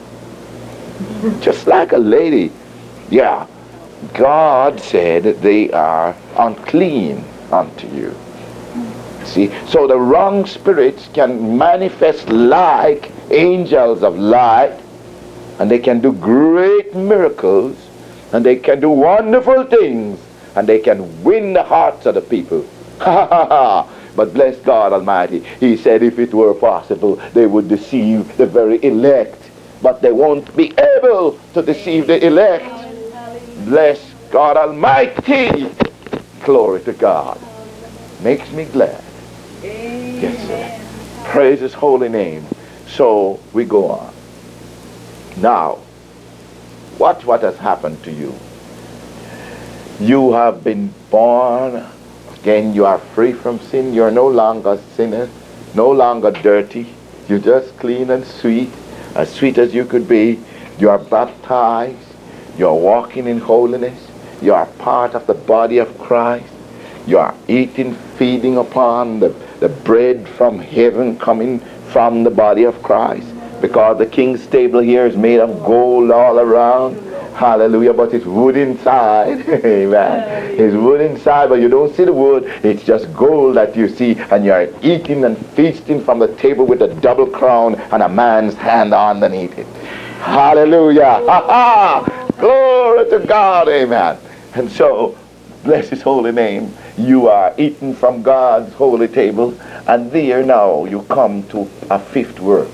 Just like a lady. Yeah. God said they are unclean unto you. See? So the wrong spirits can manifest like angels of light, and they can do great miracles, and they can do wonderful things, and they can win the hearts of the people. Ha ha ha! But bless God Almighty, he said if it were possible, they would deceive the very elect. But they won't be able to deceive the elect. Bless God Almighty. Glory to God. Makes me glad. Yes, sir. Praise his holy name. So we go on. Now, watch what has happened to you. You have been born again. You are free from sin. You are no longer a sinner, no longer dirty. You're just clean and sweet, as sweet as you could be. You are baptized. You are walking in holiness. You are part of the body of Christ. You are eating, feeding upon the, the bread from heaven coming from the body of Christ. Because the king's table here is made of gold all around. Hallelujah. But it's wood inside. Amen. It's wood inside, but you don't see the wood. It's just gold that you see. And you are eating and feasting from the table with a double crown and a man's hand underneath it. Hallelujah. Ha ha. Glory to God. Amen. And so, bless his holy name. You are eating from God's holy table. And there now you come to a fifth work.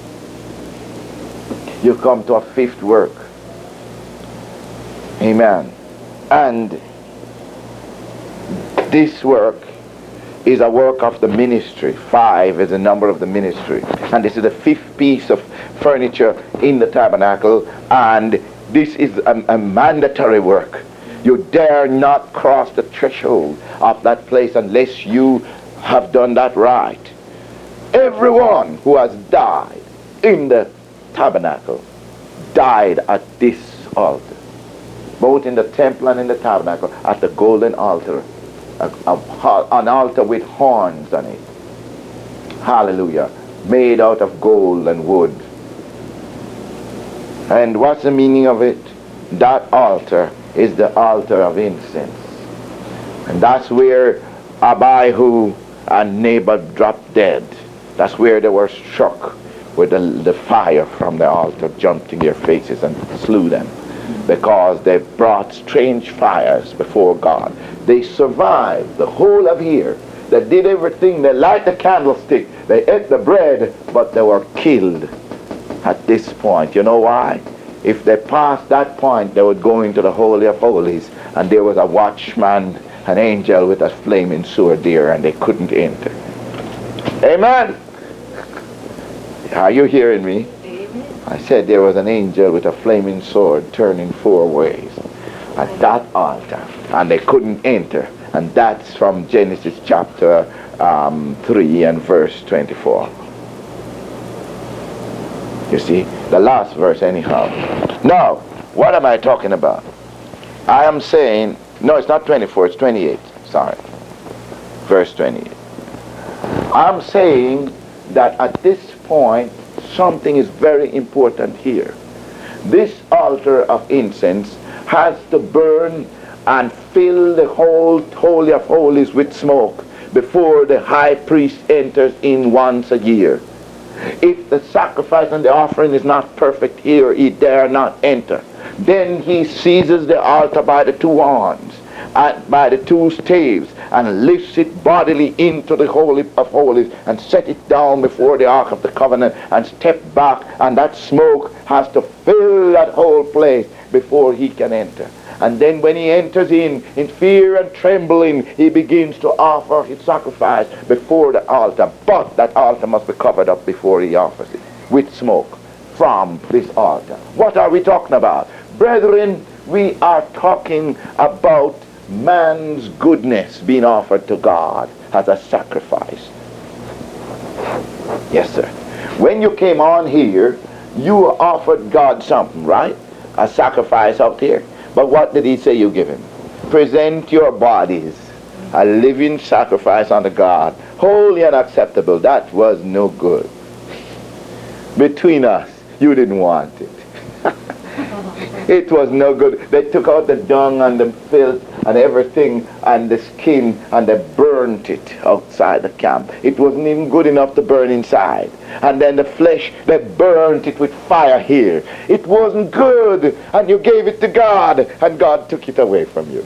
You come to a fifth work. Amen. And this work is a work of the ministry. Five is the number of the ministry. And this is the fifth piece of furniture in the tabernacle. And this is a, a mandatory work. You dare not cross the threshold of that place unless you have done that right. Everyone who has died in the tabernacle died at this altar. Both in the temple and in the tabernacle, at the golden altar. A, a, an altar with horns on it. Hallelujah. Made out of gold and wood. And what's the meaning of it? That altar is the altar of incense. And that's where Abihu and Naboth dropped dead. That's where they were struck with the, the fire from the altar, jumped in their faces and slew them. Because they brought strange fires before God. They survived the whole of year. They did everything. They light the candlestick. They ate the bread, but they were killed at this point. You know why? If they passed that point, they would go into the Holy of Holies, and there was a watchman, an angel with a flaming sword there, and they couldn't enter. Amen? Are you hearing me? I said there was an angel with a flaming sword turning four ways. at that altar, and they couldn't enter. And that's from Genesis chapter um, three and verse twenty-four. You see, the last verse anyhow. Now, what am I talking about? I am saying, no, it's not twenty-four, it's twenty-eight. Sorry. Verse twenty-eight. I'm saying that at this point, something is very important here. This altar of incense has to burn and fill the whole Holy of Holies with smoke before the high priest enters in once a year. If the sacrifice and the offering is not perfect here, he dare not enter. Then he seizes the altar by the two horns, and by the two staves, and lifts it bodily into the Holy of Holies and set it down before the Ark of the Covenant and step back, and that smoke has to fill that whole place before he can enter. And then when he enters in, in fear and trembling, he begins to offer his sacrifice before the altar. But that altar must be covered up before he offers it with smoke from this altar. What are we talking about? Brethren, we are talking about man's goodness being offered to God as a sacrifice. Yes, sir. When you came on here, you offered God something, right? A sacrifice out here. But what did he say you give him? Present your bodies a living sacrifice unto God, holy and acceptable. That was no good. Between us, you didn't want it. It was no good. They took out the dung and the filth and everything and the skin, and they burnt it outside the camp. It wasn't even good enough to burn inside. And then the flesh, they burnt it with fire here. It wasn't good, and you gave it to God, and God took it away from you.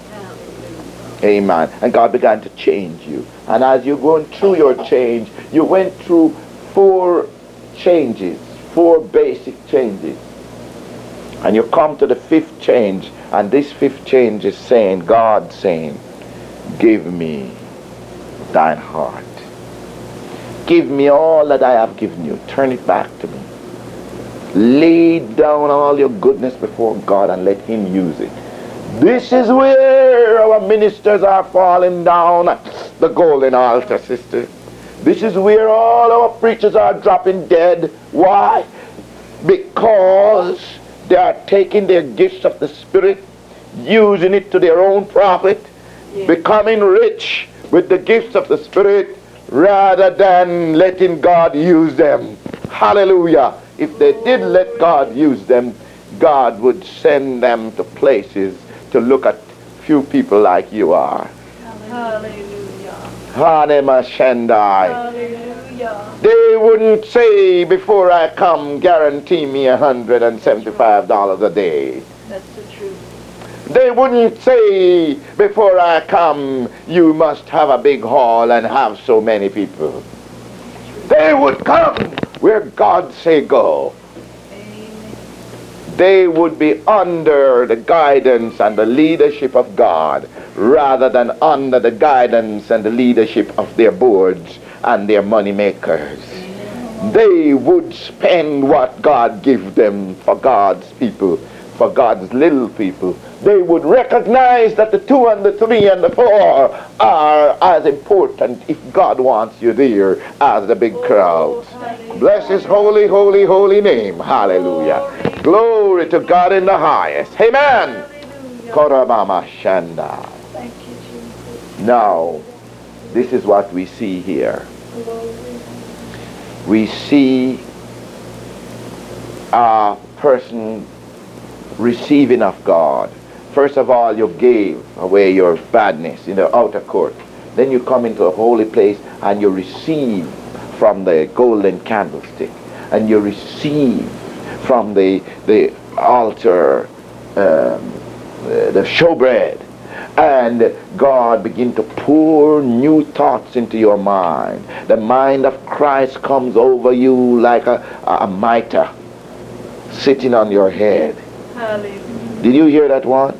Amen. And God began to change you. And as you're going through your change, you went through four changes, four basic changes. And you come to the fifth change, and this fifth change is saying, God saying, give me thine heart. Give me all that I have given you. Turn it back to me. Lay down all your goodness before God and let him use it. This is where our ministers are falling down the golden altar, sister. This is where all our preachers are dropping dead. Why? Because they are taking their gifts of the Spirit, using it to their own profit, yeah. Becoming rich with the gifts of the Spirit rather than letting God use them. Hallelujah. If they did let God use them, God would send them to places to look at few people like you are. Hallelujah. Hallelujah. They wouldn't say, before I come, guarantee me one hundred seventy-five dollars a day. That's the truth. They wouldn't say, before I come, you must have a big hall and have so many people. They would come where God say go. Amen. They would be under the guidance and the leadership of God rather than under the guidance and the leadership of their boards and their money makers. They would spend what God gave them for God's people, for God's little people. They would recognize that the two and the three and the four are as important if God wants you there as the big crowds. Bless his holy, holy, holy name. Hallelujah. Glory to God in the highest. Amen. Korabama Shanda. Thank you, Jesus. Now, this is what we see here. We see a person receiving of God. First of all, you gave away your badness in the outer court. Then you come into a holy place and you receive from the golden candlestick. And you receive from the, the altar um, the showbread. And God begin to pour new thoughts into your mind. The mind of Christ comes over you like a, a mitre sitting on your head. Hallelujah. Did you hear that one?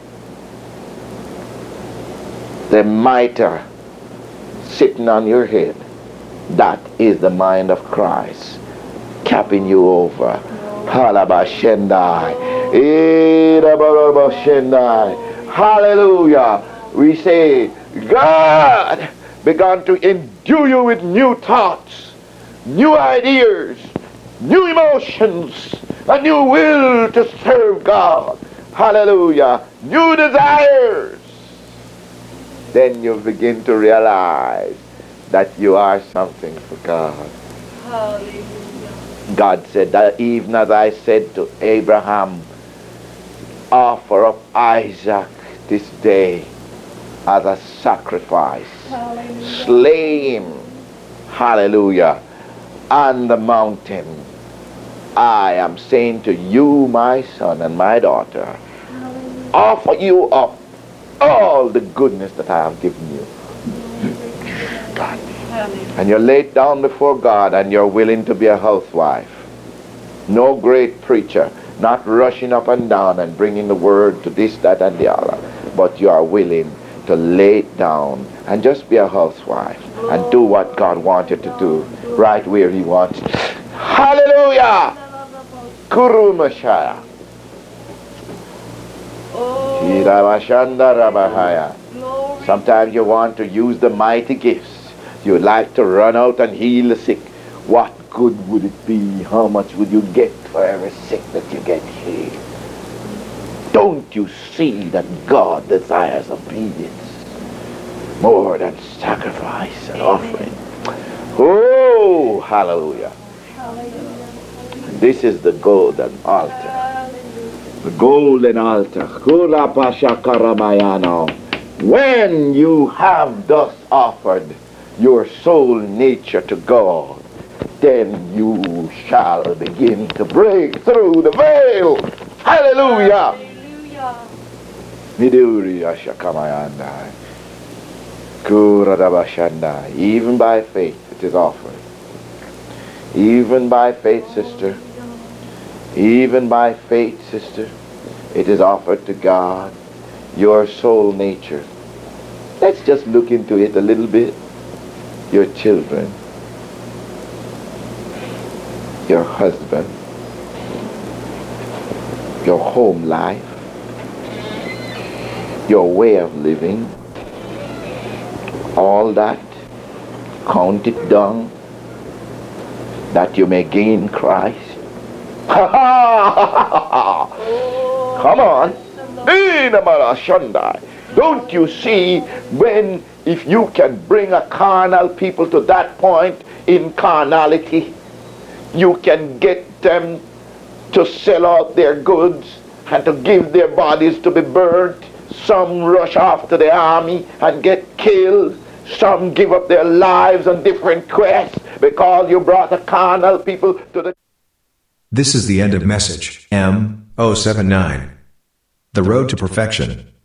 The mitre sitting on your head. That is the mind of Christ capping you over. Halabashendai. Hallelujah. We say, God began to endue you with new thoughts, new ideas, new emotions, a new will to serve God. Hallelujah. New desires. Then you begin to realize that you are something for God. Hallelujah. God said that even as I said to Abraham, offer up Isaac this day as a sacrifice. Hallelujah. Slay him. Hallelujah. On the mountain. I am saying to you, my son and my daughter, Hallelujah. offer you up all the goodness that I have given you. God. And you're laid down before God and you're willing to be a housewife. No great preacher, not rushing up and down and bringing the word to this, that, and the other. But you are willing to lay it down and just be a housewife and do what God wanted to do right where he wants. Hallelujah! Kurumashaya. Sometimes you want to use the mighty gifts. You like to run out and heal the sick. What good would it be? How much would you get for every sick that you get healed? Don't you see that God desires obedience more than sacrifice and offering? Oh, hallelujah. Hallelujah. This is the golden altar. The golden altar. When you have thus offered your soul nature to God, then you shall begin to break through the veil. Hallelujah. Hallelujah. Even by faith it is offered. Even by faith, sister. Even by faith, sister, it is offered to God. Your soul nature. Let's just look into it a little bit. Your children, your husband, your home life, your way of living, all that, count it down that you may gain Christ. Come on. Don't you see when, if you can bring a carnal people to that point in carnality, you can get them to sell out their goods and to give their bodies to be burnt. Some rush off to the army and get killed. Some give up their lives on different quests because you brought the carnal people to the... This is the end of message M zero seven nine. The Road to Perfection.